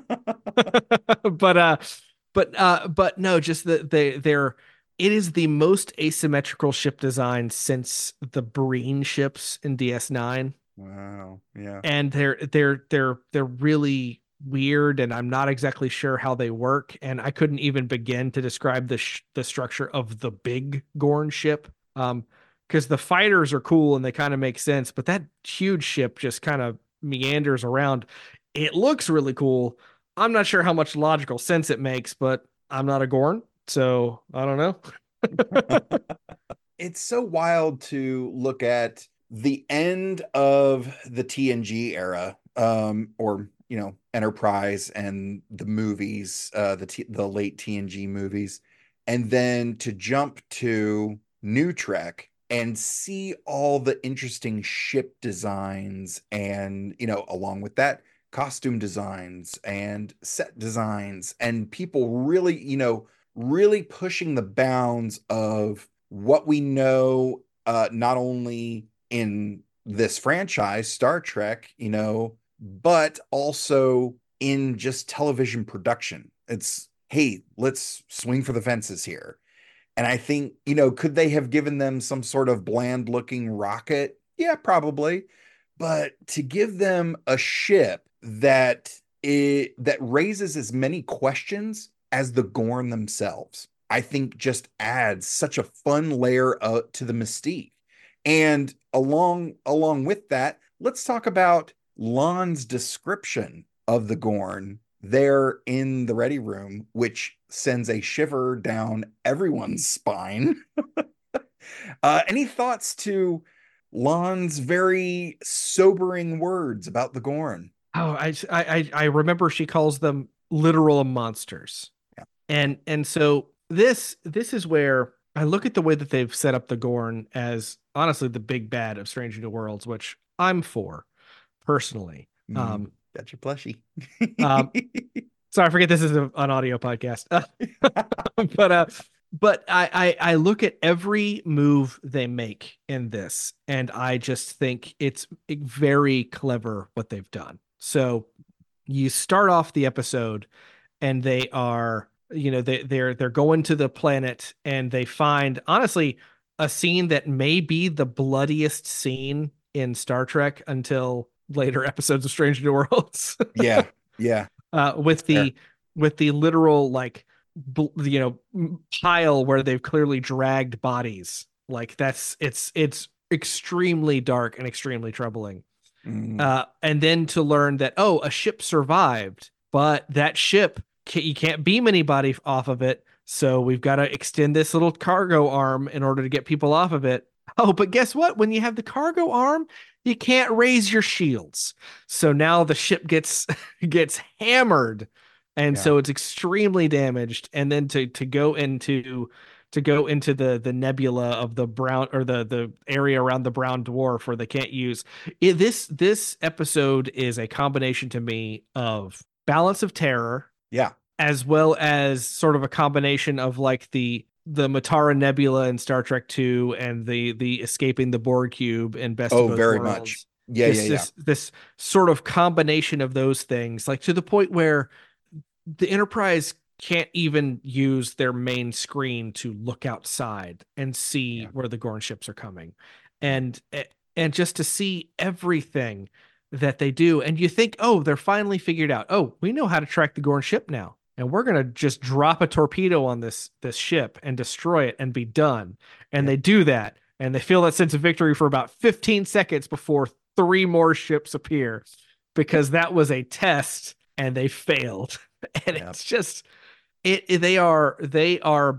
but no, just they're it is the most asymmetrical ship design since the Breen ships in DS9. Wow. Yeah. And they're really weird, and I'm not exactly sure how they work, and I couldn't even begin to describe the structure of the big Gorn ship, because the fighters are cool and they kind of make sense, but that huge ship just kind of meanders around. It looks really cool. I'm not sure how much logical sense it makes, but I'm not a Gorn, so I don't know. It's so wild to look at the end of the TNG era, or Enterprise and the movies, the late TNG movies, and then to jump to New Trek and see all the interesting ship designs, and along with that, costume designs and set designs, and people really pushing the bounds of what we know, not only in this franchise, Star Trek, but also in just television production. It's, hey, let's swing for the fences here. And I think, could they have given them some sort of bland looking rocket? Yeah, probably. But to give them a ship that raises as many questions as the Gorn themselves, I think just adds such a fun layer to the mystique. And along with that, let's talk about Lon's description of the Gorn there in the ready room, which sends a shiver down everyone's spine. Any thoughts to Lon's very sobering words about the Gorn? Oh, I remember she calls them literal monsters. Yeah. And so this is where I look at the way that they've set up the Gorn as honestly the big bad of Strange New Worlds, which I'm for personally. That's your plushie. Sorry, I forget this is an audio podcast. But I look at every move they make in this, and I just think it's very clever what they've done. So you start off the episode and they are, they're going to the planet, and they find, honestly, a scene that may be the bloodiest scene in Star Trek until later episodes of Strange New Worlds. Yeah. Yeah. With Fair. the literal like pile where they've clearly dragged bodies. Like it's extremely dark and extremely troubling. And then to learn that, oh, a ship survived, but that ship, you can't beam anybody off of it. So we've got to extend this little cargo arm in order to get people off of it. Oh, but guess what? When you have the cargo arm, you can't raise your shields. So now the ship gets hammered. And so it's extremely damaged. And then to go into the nebula of the brown, or the area around the brown dwarf where they can't use it. This episode is a combination to me of Balance of Terror, as well as sort of a combination of like the Matara Nebula in Star Trek II and the escaping the Borg cube in Best of Both very Worlds. much. This sort of combination of those things, like to the point where the Enterprise can't even use their main screen to look outside and see where the Gorn ships are coming, and just to see everything that they do. And you think, oh, they're finally figured out. Oh, we know how to track the Gorn ship now, and we're going to just drop a torpedo on this ship and destroy it and be done. And they do that, and they feel that sense of victory for about 15 seconds before 3 more ships appear, because that was a test and they failed. And it's just they are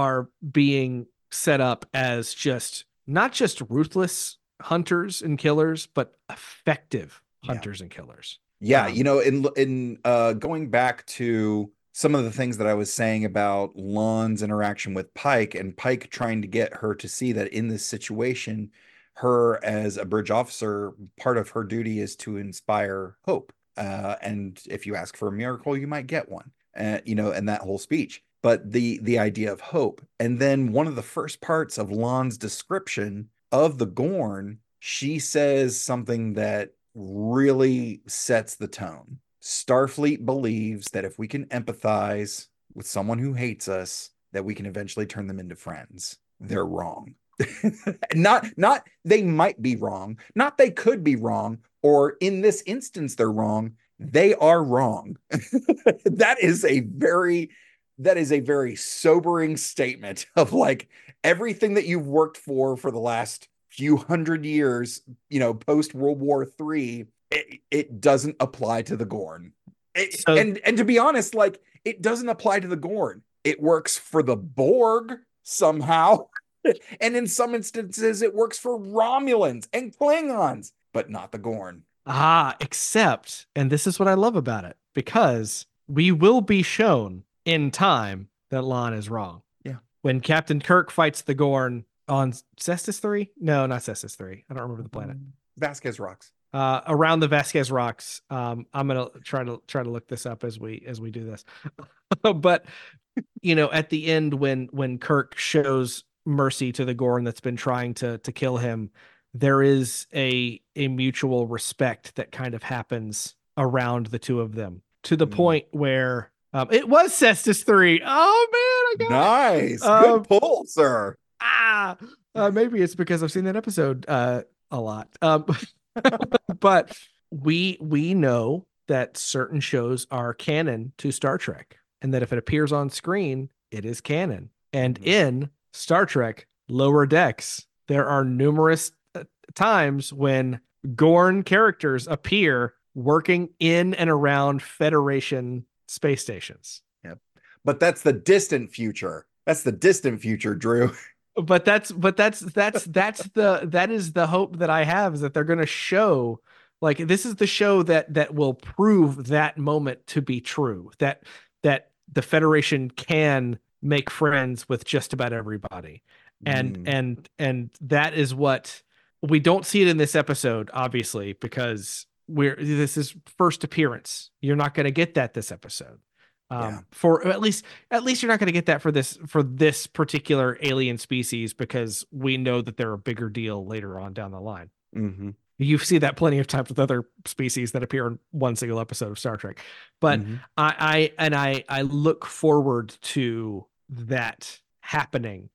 being set up as just not just ruthless hunters and killers, but effective hunters and killers. Yeah, in going back to some of the things that I was saying about Lon's interaction with Pike, and Pike trying to get her to see that in this situation, her as a bridge officer, part of her duty is to inspire hope. And if you ask for a miracle, you might get one. And that whole speech. But the idea of hope. And then one of the first parts of Lon's description of the Gorn, she says something that really sets the tone. Starfleet believes that if we can empathize with someone who hates us, that we can eventually turn them into friends. They're wrong. not they might be wrong, not they could be wrong, or in this instance they're wrong. They are wrong. That is a very sobering statement of like everything that you've worked for the last few hundred years, post World War III, it doesn't apply to the Gorn. And to be honest, like, it doesn't apply to the Gorn. It works for the Borg somehow. And in some instances, it works for Romulans and Klingons, but not the Gorn. Except, and this is what I love about it, because we will be shown in time that Lon is wrong. Yeah. When Captain Kirk fights the Gorn on Cestus 3? No, not Cestus 3. I don't remember the planet. Vasquez Rocks. Around the Vasquez Rocks. I'm gonna try to look this up as we do this. But at the end, when Kirk shows mercy to the Gorn that's been trying to kill him, there is a mutual respect that kind of happens around the two of them, to the point where it was Cestus 3. Oh man, I got nice. Good pull, sir. Maybe it's because I've seen that episode a lot. But we know that certain shows are canon to Star Trek, and that if it appears on screen, it is canon. And in Star Trek Lower Decks, there are numerous times when Gorn characters appear working in and around Federation space stations. Yep. But that's the distant future. That's the distant future, Drew. But that is the hope that I have, is that they're going to show, like, this is the show that will prove that moment to be true, that the Federation can make friends with just about everybody. And that is what we don't see it in this episode, obviously, because this is first appearance. You're not going to get that this episode. For at least you're not going to get that for this particular alien species, because we know that they're a bigger deal later on down the line. Mm-hmm. You see that plenty of times with other species that appear in one single episode of Star Trek. But I look forward to that happening,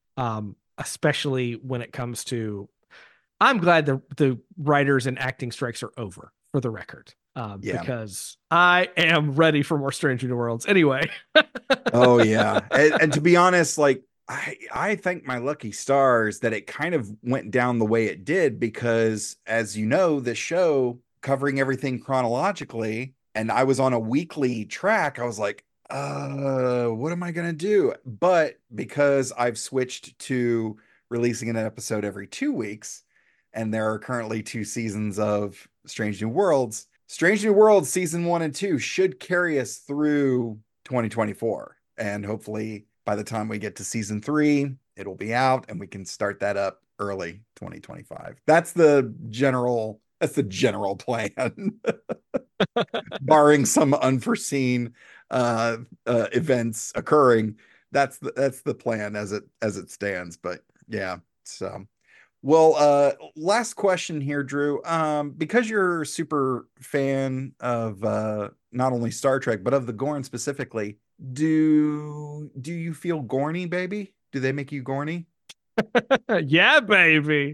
especially when it comes to. I'm glad the writers and acting strikes are over. for the record, Yeah. because I am ready for more Strange New Worlds. Anyway. Oh yeah, and to be honest, like I thank my lucky stars that it kind of went down the way it did, because as you know, the show covering everything chronologically, and I was on a weekly track, I was like, what am I gonna do? But because I've switched to releasing an episode every 2 weeks, and there are currently 2 seasons of Strange New Worlds, Strange New Worlds season 1 and 2 should carry us through 2024. And hopefully by the time we get to season 3, it'll be out and we can start that up early 2025. That's the general plan. Barring some unforeseen events occurring. That's the plan as it stands. But yeah, so well, last question here, Drew. Because you're a super fan of not only Star Trek, but of the Gorn specifically, do you feel Gorny, baby? Do they make you Gorny? Yeah, baby.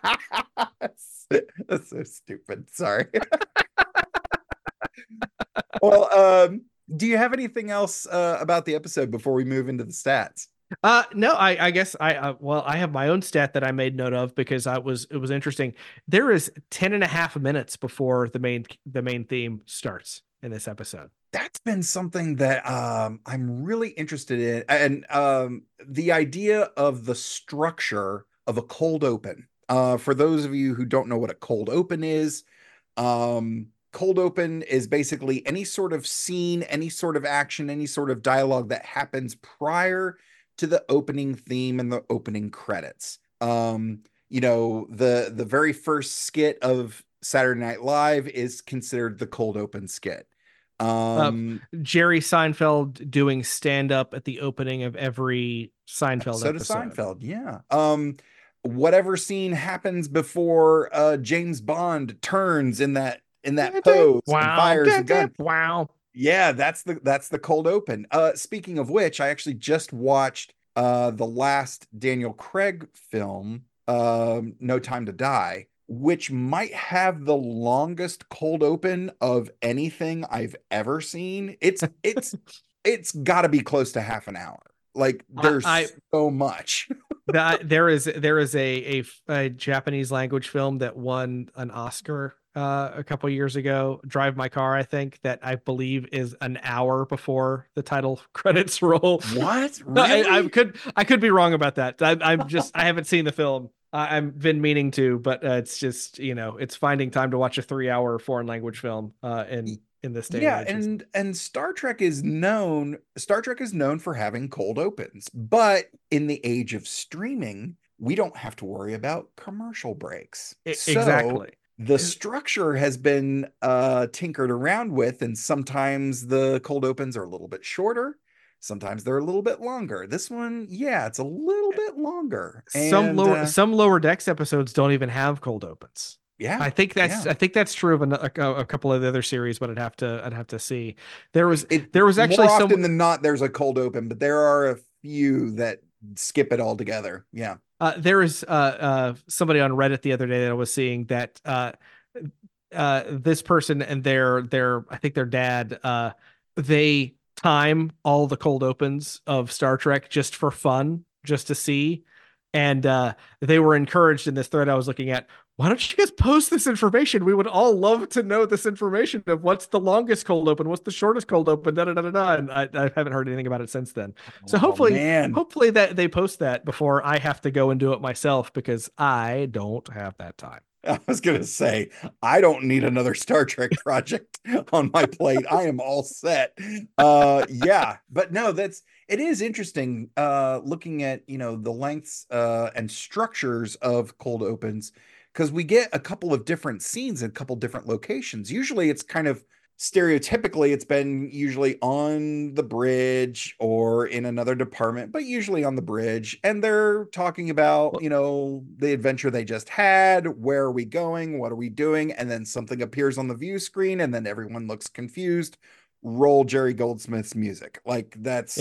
That's so stupid. Sorry. Well, do you have anything else about the episode before we move into the stats? No, I guess I have my own stat that I made note of because it was interesting. There is 10.5 minutes before the main theme starts in this episode. That's been something that I'm really interested in, and the idea of the structure of a cold open. For those of you who don't know what a cold open is, cold open is basically any sort of scene, any sort of action, any sort of dialogue that happens prior to the opening theme and the opening credits. The very first skit of Saturday Night Live is considered the cold open skit. Jerry Seinfeld doing stand-up at the opening of every Seinfeld episode. Seinfeld, yeah. Whatever scene happens before James Bond turns in that pose and fires a gun. Wow. Yeah, that's the cold open. Speaking of which, I actually just watched the last Daniel Craig film, No Time to Die, which might have the longest cold open of anything I've ever seen. It's got to be close to half an hour. Like there's so much. There is a Japanese language film that won an Oscar a couple years ago, Drive My Car, I think, that I believe is an hour before the title credits roll. What? Really? I could be wrong about that. I haven't seen the film. I've been meaning to, but it's just, it's finding time to watch a 3-hour foreign language film in this day. Yeah, and Star Trek is known for having cold opens, but in the age of streaming, we don't have to worry about commercial breaks. Exactly. The structure has been tinkered around with, and sometimes the cold opens are a little bit shorter. Sometimes they're a little bit longer. This one, yeah, it's a little bit longer. Some Lower Decks episodes don't even have cold opens. Yeah, I think that's true of a couple of the other series, but I'd have to see. There was actually more often than not there's a cold open, but there are a few that skip it altogether. Yeah. There is somebody on Reddit the other day that I was seeing that this person and their I think their dad they time all the cold opens of Star Trek just for fun, just to see. And they were encouraged in this thread I was looking at, why don't you guys post this information? We would all love to know this information of what's the longest cold open, what's the shortest cold open, da da da da da. And I haven't heard anything about it since then. So hopefully that they post that before I have to go and do it myself, because I don't have that time. I was going to say, I don't need another Star Trek project on my plate. I am all set. Yeah, but no, it is interesting looking at, the lengths and structures of cold opens, because we get a couple of different scenes in a couple different locations. Usually it's kind of stereotypically, it's been usually on the bridge or in another department, but usually on the bridge. And they're talking about, the adventure they just had. Where are we going? What are we doing? And then something appears on the view screen and then everyone looks confused. Roll Jerry Goldsmith's music. Like it's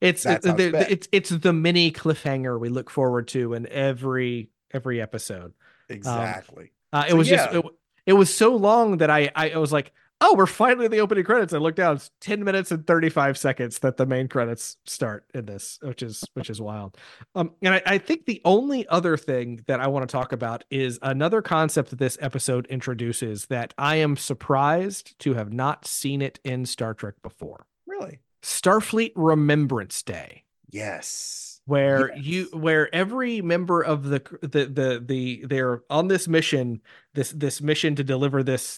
the mini cliffhanger we look forward to in every episode. Exactly. it was so long that I was like, oh, we're finally in the opening credits. I looked down, it's 10 minutes and 35 seconds that the main credits start in this, which is wild. And I think the only other thing that I want to talk about is another concept that this episode introduces that I am surprised to have not seen it in Star Trek before. Really? Starfleet Remembrance Day. Yes. Where every member of they're on this mission, this mission to deliver this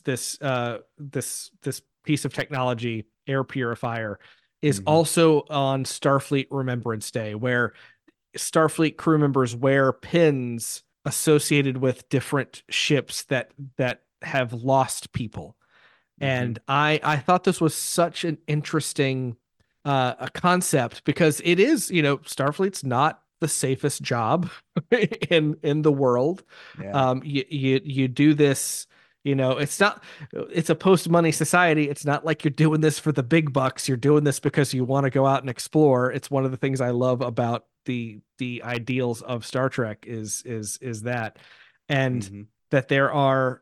piece of technology, air purifier, is also on Starfleet Remembrance Day, where Starfleet crew members wear pins associated with different ships that have lost people. And I thought this was such an interesting a concept, because it is, Starfleet's not the safest job in the world. Yeah. You do this, it's a post-money society. It's not like you're doing this for the big bucks. You're doing this because you want to go out and explore. It's one of the things I love about the ideals of Star Trek is that, and that there are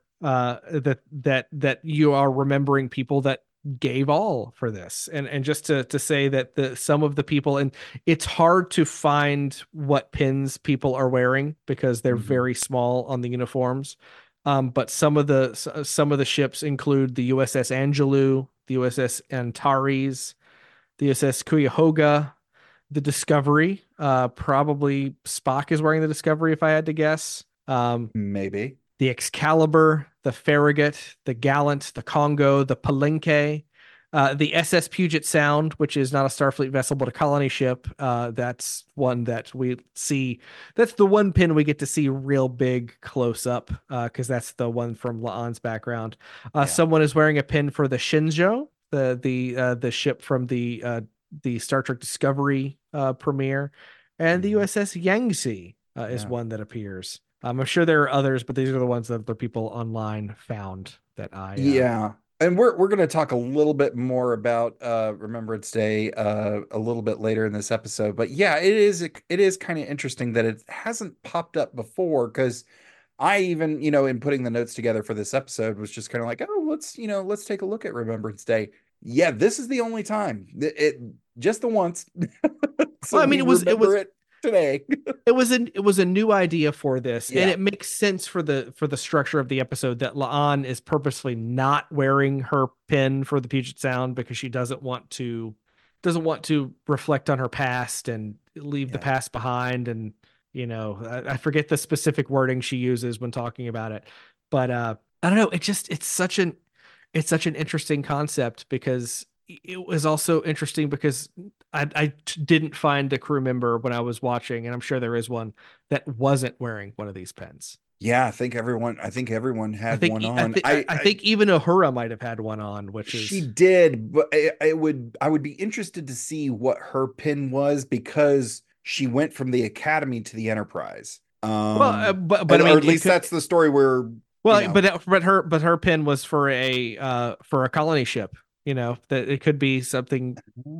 that you are remembering people that gave all for this, and just to say that some of the people, and it's hard to find what pins people are wearing because they're very small on the uniforms, but some of the ships include the USS Angelou, the USS Antares, the USS Cuyahoga, the Discovery. Probably Spock is wearing the Discovery if I had to guess. Maybe the Excalibur, the Farragut, the Gallant, the Congo, the Palenque, the SS Puget Sound, which is not a Starfleet vessel but a colony ship. That's one that we see. That's the one pin we get to see real big close up, because that's the one from La'an's background. Someone is wearing a pin for the Shenzhou, the ship from the Star Trek Discovery premiere, and the USS Yangtze is one that appears. I'm sure there are others, but these are the ones that the people online found that I. And we're going to talk a little bit more about Remembrance Day a little bit later in this episode. But yeah, it is kind of interesting that it hasn't popped up before, because I even, in putting the notes together for this episode was just kind of like, oh, let's take a look at Remembrance Day. Yeah, this is the only time. It just the once. So well, I mean, it was today. it was a new idea for this, and it makes sense for the structure of the episode that La'an is purposely not wearing her pin for the Puget Sound because she doesn't want to reflect on her past and leave the past behind. And I forget the specific wording she uses when talking about it, but I don't know. It's such an interesting concept, because it was also interesting because I didn't find a crew member when I was watching, and I'm sure there is one that wasn't wearing one of these pins. Yeah, I think everyone had one on. I think even Uhura might have had one on, she did, but I would be interested to see what her pin was, because she went from the Academy to the Enterprise. But I mean, or at least that's the story where. Well, but her pin was for a colony ship. That it could be something.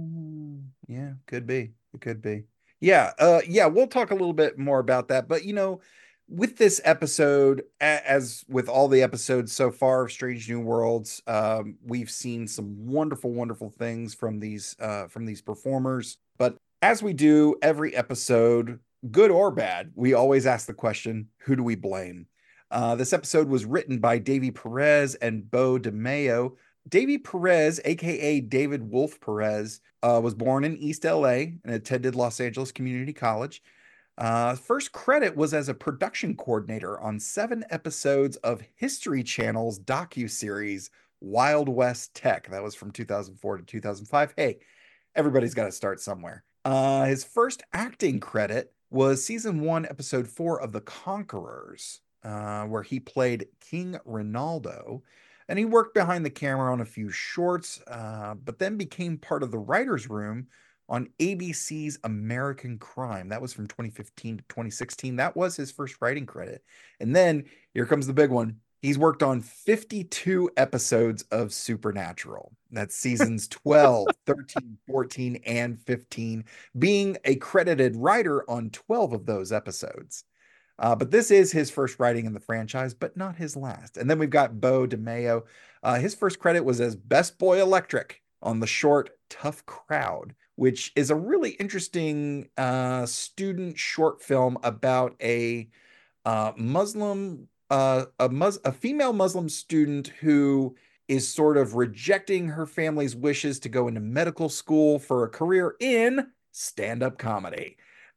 Yeah, could be. It could be. Yeah. We'll talk a little bit more about that. But with this episode, as with all the episodes so far of Strange New Worlds, we've seen some wonderful, wonderful things from these performers. But as we do every episode, good or bad, we always ask the question: who do we blame? This episode was written by Davy Perez and Beau DeMayo. Davy Perez, aka David Wolf Perez, was born in East LA and attended Los Angeles Community College. First credit was as a production coordinator on 7 episodes of History Channel's docuseries Wild West Tech. That was from 2004 to 2005. Hey, everybody's got to start somewhere. His first acting credit was season 1, episode 4 of The Conquerors, where he played King Ronaldo. And he worked behind the camera on a few shorts, but then became part of the writer's room on ABC's American Crime. That was from 2015 to 2016. That was his first writing credit. And then here comes the big one. He's worked on 52 episodes of Supernatural. That's seasons 12, 13, 14, and 15, being a credited writer on 12 of those episodes. But this is his first writing in the franchise, but not his last. And then we've got Beau DeMayo. His first credit was as Best Boy Electric on the short Tough Crowd, which is a really interesting student short film about a Muslim, a female Muslim student who is sort of rejecting her family's wishes to go into medical school for a career in stand-up comedy.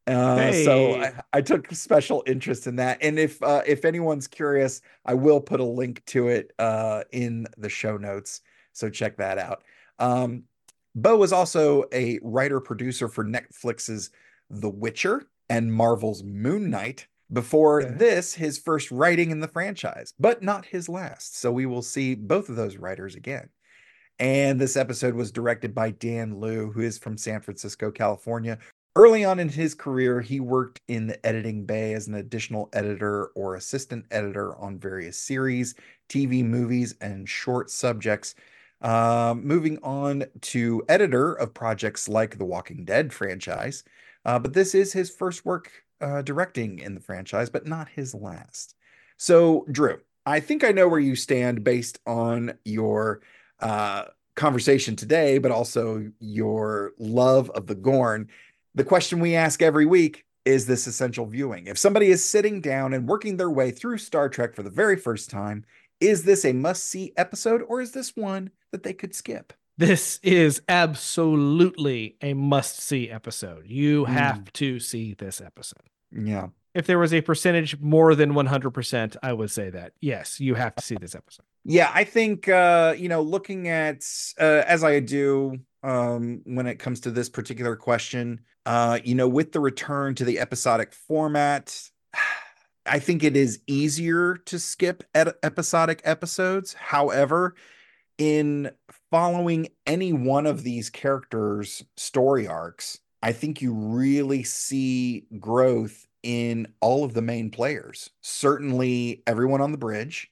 So I took special interest in that. And if anyone's curious, I will put a link to it in the show notes. So check that out. Beau was also a writer-producer for Netflix's The Witcher and Marvel's Moon Knight. Before this, his first writing in the franchise, but not his last. So we will see both of those writers again. And this episode was directed by Dan Liu, who is from San Francisco, California. Early on in his career, he worked in the editing bay as an additional editor or assistant editor on various series, TV, movies, and short subjects. Moving on to editor of projects like the Walking Dead franchise. But this is his first work directing in the franchise, but not his last. So, Drew, I think I know where you stand based on your conversation today, but also your love of the Gorn. The question we ask every week is this essential viewing? If somebody is sitting down and working their way through Star Trek for the very first time, is this a must-see episode, or is this one that they could skip? This is absolutely a must-see episode. You have to see this episode. Yeah. If there was a percentage more than 100%, I would say that. Yes, you have to see this episode. Yeah, I think, looking at, as I do when it comes to this particular question, with the return to the episodic format, I think it is easier to skip episodic episodes. However, in following any one of these characters' story arcs, I think you really see growth in all of the main players. Certainly everyone on the bridge,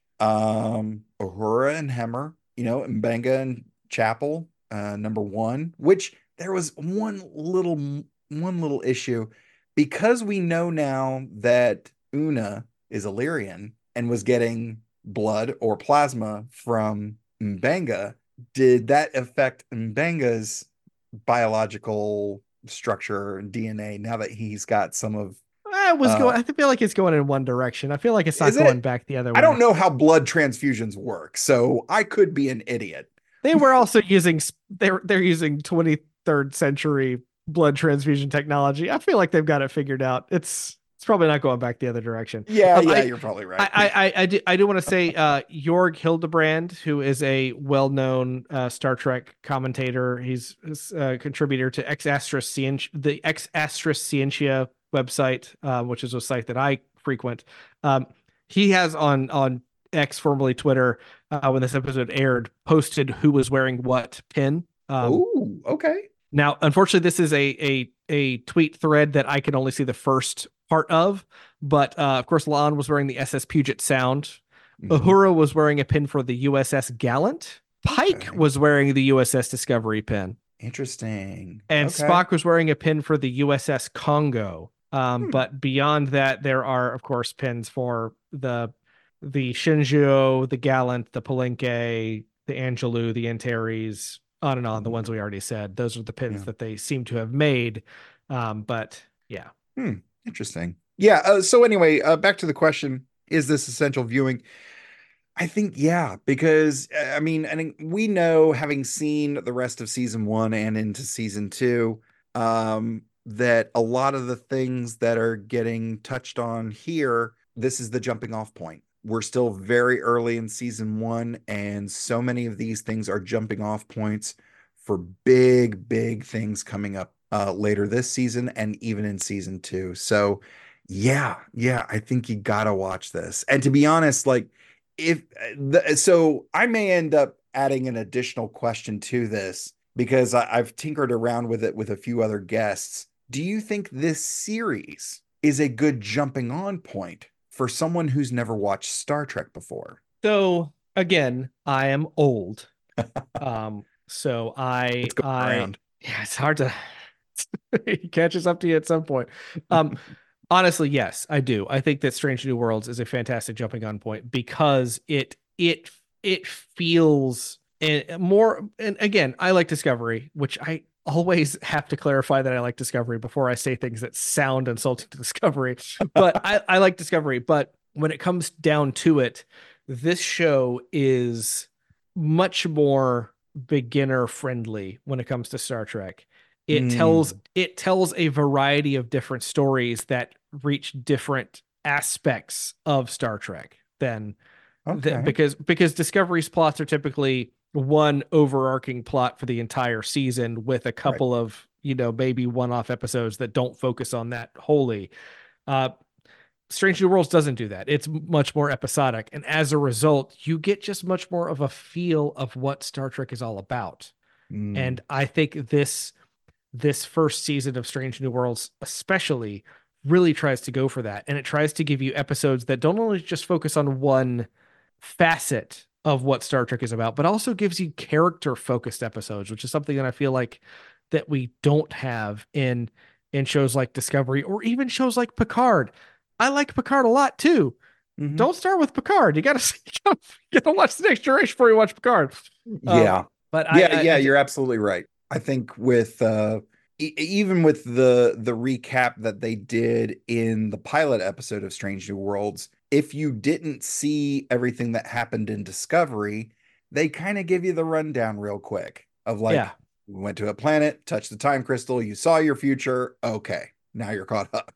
Uhura and Hemmer, Mbenga and Chapel, number one, which there was one little issue, because we know now that Una is Illyrian and was getting blood or plasma from Mbenga. Did that affect Mbenga's biological structure and DNA now that he's got some of... I feel like it's going in one direction. I feel like it's not going back the other way. I don't know how blood transfusions work, so I could be an idiot. They were also using they're using 23rd century blood transfusion technology. I feel like they've got it figured out. It's probably not going back the other direction. Yeah, you're probably right. I do want to say Jorg Hildebrand, who is a well-known Star Trek commentator. He's a contributor to the Ex Astra Scientia website, which is a site that I frequent. He has on X, formerly Twitter, when this episode aired, posted who was wearing what pin. Oh, okay. Now, unfortunately, this is a tweet thread that I can only see the first part of, but of course, La'an was wearing the SS Puget Sound. Uhura was wearing a pin for the USS Gallant. Pike was wearing the USS Discovery pin. Interesting. And Spock was wearing a pin for the USS Congo. But beyond that, there are, of course, pins for the Shinjuo, the Gallant, the Palenque, the Angelou, the Antares, on and on, the ones we already said. Those are the pins that they seem to have made. But yeah. Interesting. Yeah. So anyway, back to the question, is this essential viewing? I think, yeah, because I think we know, having seen the rest of season 1 and into season 2, that a lot of the things that are getting touched on here, this is the jumping off point. We're still very early in season 1, and so many of these things are jumping off points for big things coming up later this season and even in season 2. So yeah, I think you gotta watch this. And to be honest, like, so I may end up adding an additional question to this, because I've tinkered around with it with a few other guests. Do you think this series is a good jumping on point for someone who's never watched Star Trek before? So again, I am old. So yeah, it's hard to it catches up to you at some point. Honestly, yes, I do. I think that Strange New Worlds is a fantastic jumping on point because it feels more. And again, I like Discovery, which I always have to clarify that I like Discovery before I say things that sound insulting to Discovery. But I like Discovery. But when it comes down to it, this show is much more beginner friendly when it comes to Star Trek. It tells a variety of different stories that reach different aspects of Star Trek than because Discovery's plots are typically one overarching plot for the entire season with a couple of, maybe one-off episodes that don't focus on that wholly. Strange New Worlds doesn't do that. It's much more episodic. And as a result, you get just much more of a feel of what Star Trek is all about. And I think this first season of Strange New Worlds especially really tries to go for that. And it tries to give you episodes that don't only just focus on one facet of what Star Trek is about, but also gives you character focused episodes, which is something that I feel like that we don't have in shows like Discovery or even shows like Picard. I like Picard a lot too. Don't start with Picard. You gotta watch The Next Generation before you watch Picard. You're absolutely right. I think with even with the recap that they did in the pilot episode of Strange New Worlds, if you didn't see everything that happened in Discovery, they kind of give you the rundown real quick of like, we went to a planet, touched the time crystal, you saw your future. Okay, now you're caught up.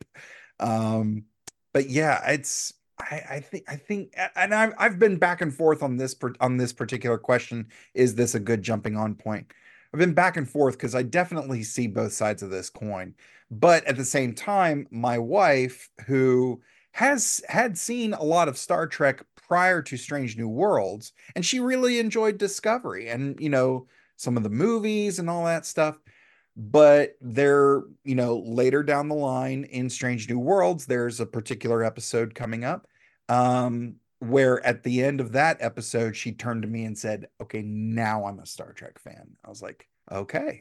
But yeah, I think, and I've been back and forth on this particular question. Is this a good jumping on point? I've been back and forth because I definitely see both sides of this coin. But at the same time, my wife, who had seen a lot of Star Trek prior to Strange New Worlds, and she really enjoyed Discovery and, some of the movies and all that stuff. But there, later down the line in Strange New Worlds, there's a particular episode coming up where at the end of that episode, she turned to me and said, okay, now I'm a Star Trek fan. I was like, okay,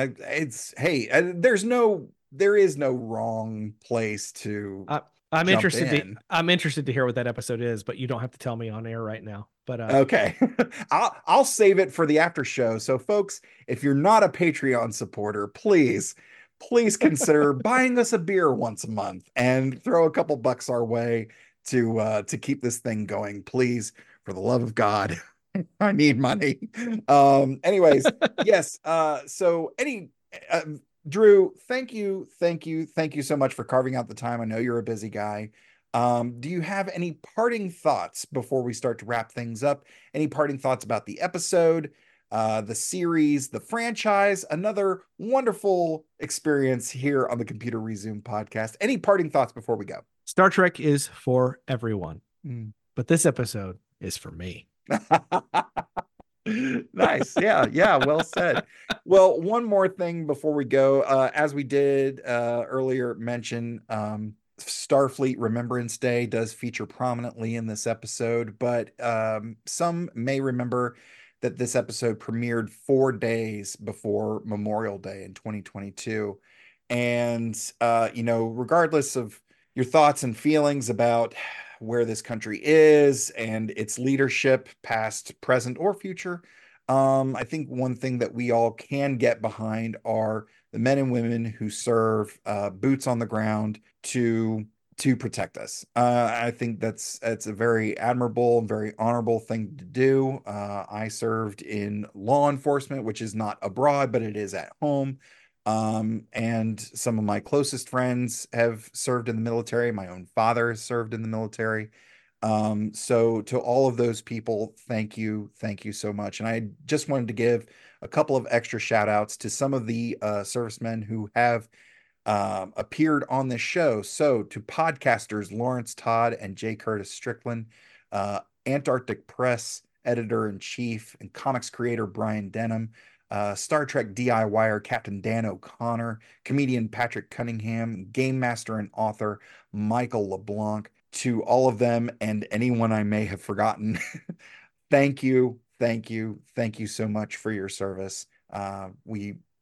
there is no wrong place to I'm jump interested in. I'm interested to hear what that episode is, but you don't have to tell me on air right now. But okay. I'll save it for the after show. So folks, if you're not a Patreon supporter, please consider buying us a beer once a month and throw a couple bucks our way to keep this thing going. Please, for the love of God. I need money. Anyways, yes. Drew, thank you so much for carving out the time. I know you're a busy guy. Do you have any parting thoughts before we start to wrap things up? Any parting thoughts about the episode, the series, the franchise? Another wonderful experience here on the Computer Resume podcast. Any parting thoughts before we go? Star Trek is for everyone, but this episode is for me. Nice. Yeah. Well said. Well, one more thing before we go, as we did earlier mention, Starfleet Remembrance Day does feature prominently in this episode, but some may remember that this episode premiered 4 days before Memorial Day in 2022. And, regardless of your thoughts and feelings about where this country is and its leadership, past, present, or future, I think one thing that we all can get behind are the men and women who serve boots on the ground to protect us. I think that's a very admirable and very honorable thing to do. I served in law enforcement, which is not abroad, but it is at home. And some of my closest friends have served in the military. My own father has served in the military. So to all of those people, thank you so much. And I just wanted to give a couple of extra shout outs to some of the servicemen who have appeared on this show. So to podcasters Lawrence Todd and J. Curtis Strickland, Antarctic Press editor-in-chief and comics creator Brian Denham, Star Trek DIYer Captain Dan O'Connor, comedian Patrick Cunningham, game master and author Michael LeBlanc. To all of them and anyone I may have forgotten, thank you so much for your service. We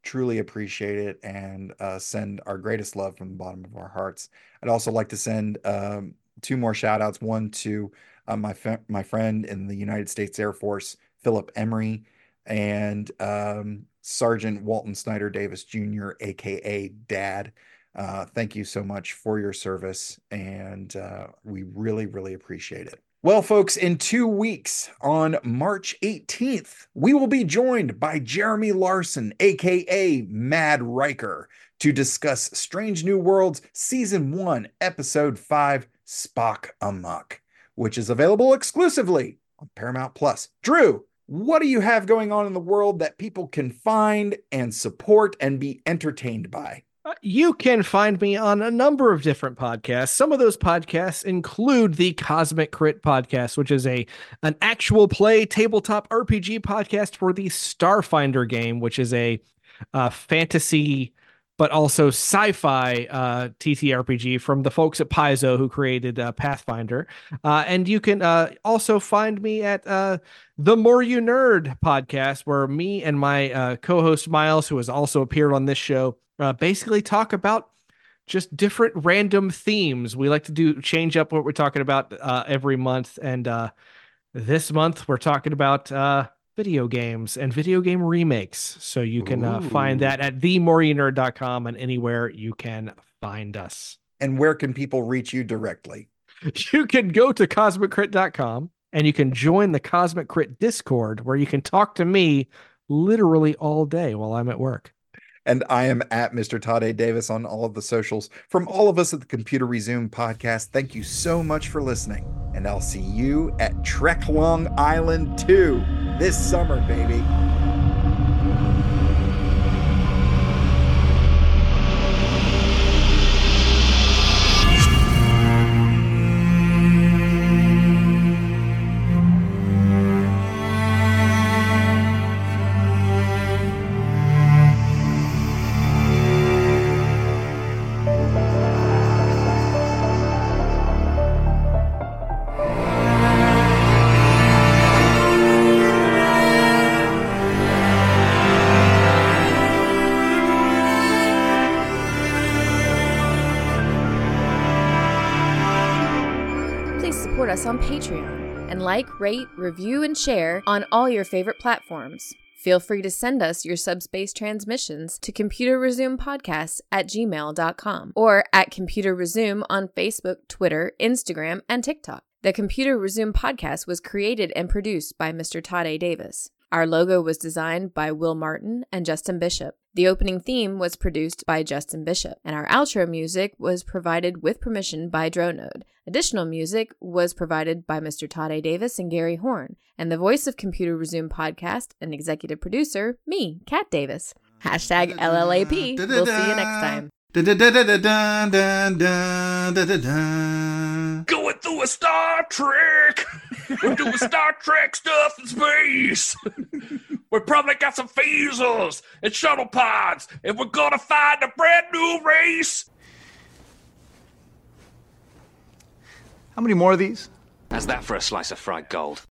truly appreciate it and send our greatest love from the bottom of our hearts. I'd also like to send 2 more shout outs. One to my friend in the United States Air Force, Philip Emery, and Sergeant Walton Snyder Davis Jr., aka Dad. Thank you so much for your service, and we really, really appreciate it. Well, folks, in 2 weeks, on March 18th, we will be joined by Jeremy Larson, aka Mad Riker, to discuss Strange New Worlds Season 1, Episode 5, Spock Amok, which is available exclusively on Paramount Plus. Drew, what do you have going on in the world that people can find and support and be entertained by? You can find me on a number of different podcasts. Some of those podcasts include the Cosmic Crit podcast, which is an actual play tabletop RPG podcast for the Starfinder game, which is a fantasy but also sci-fi TTRPG from the folks at Paizo who created Pathfinder. And you can also find me at the More You Nerd podcast, where me and my co-host Miles, who has also appeared on this show, basically talk about just different random themes. We like to change up what we're talking about every month. And this month we're talking about video games and video game remakes. So you can find that at themoreyounerd.com and anywhere you can find us. And where can people reach you directly? You can go to cosmiccrit.com and you can join the Cosmic Crit Discord, where you can talk to me literally all day while I'm at work. And I am at Mr. Todd A. Davis on all of the socials. From all of us at the Computer Resume podcast, thank you so much for listening. And I'll see you at Trek Long Island 2 this summer, baby. Us on Patreon and like, rate, review, and share on all your favorite platforms. Feel free to send us your subspace transmissions to computerresumepodcast@gmail.com or at Computer Resume on Facebook, Twitter, Instagram, and TikTok. The Computer Resume podcast was created and produced by Mr. Todd A. Davis. Our logo was designed by Will Martin and Justin Bishop. The opening theme was produced by Justin Bishop, and our outro music was provided with permission by Dronode. Additional music was provided by Mr. Todd A. Davis and Gary Horn, and the voice of Computer Resume podcast and executive producer, me, Kat Davis. # LLAP. We'll see you next time. Going through a Star Trek. We're doing Star Trek stuff in space. We probably got some phasers and shuttle pods, and we're gonna find a brand new race. How many more of these? How's that for a slice of fried gold?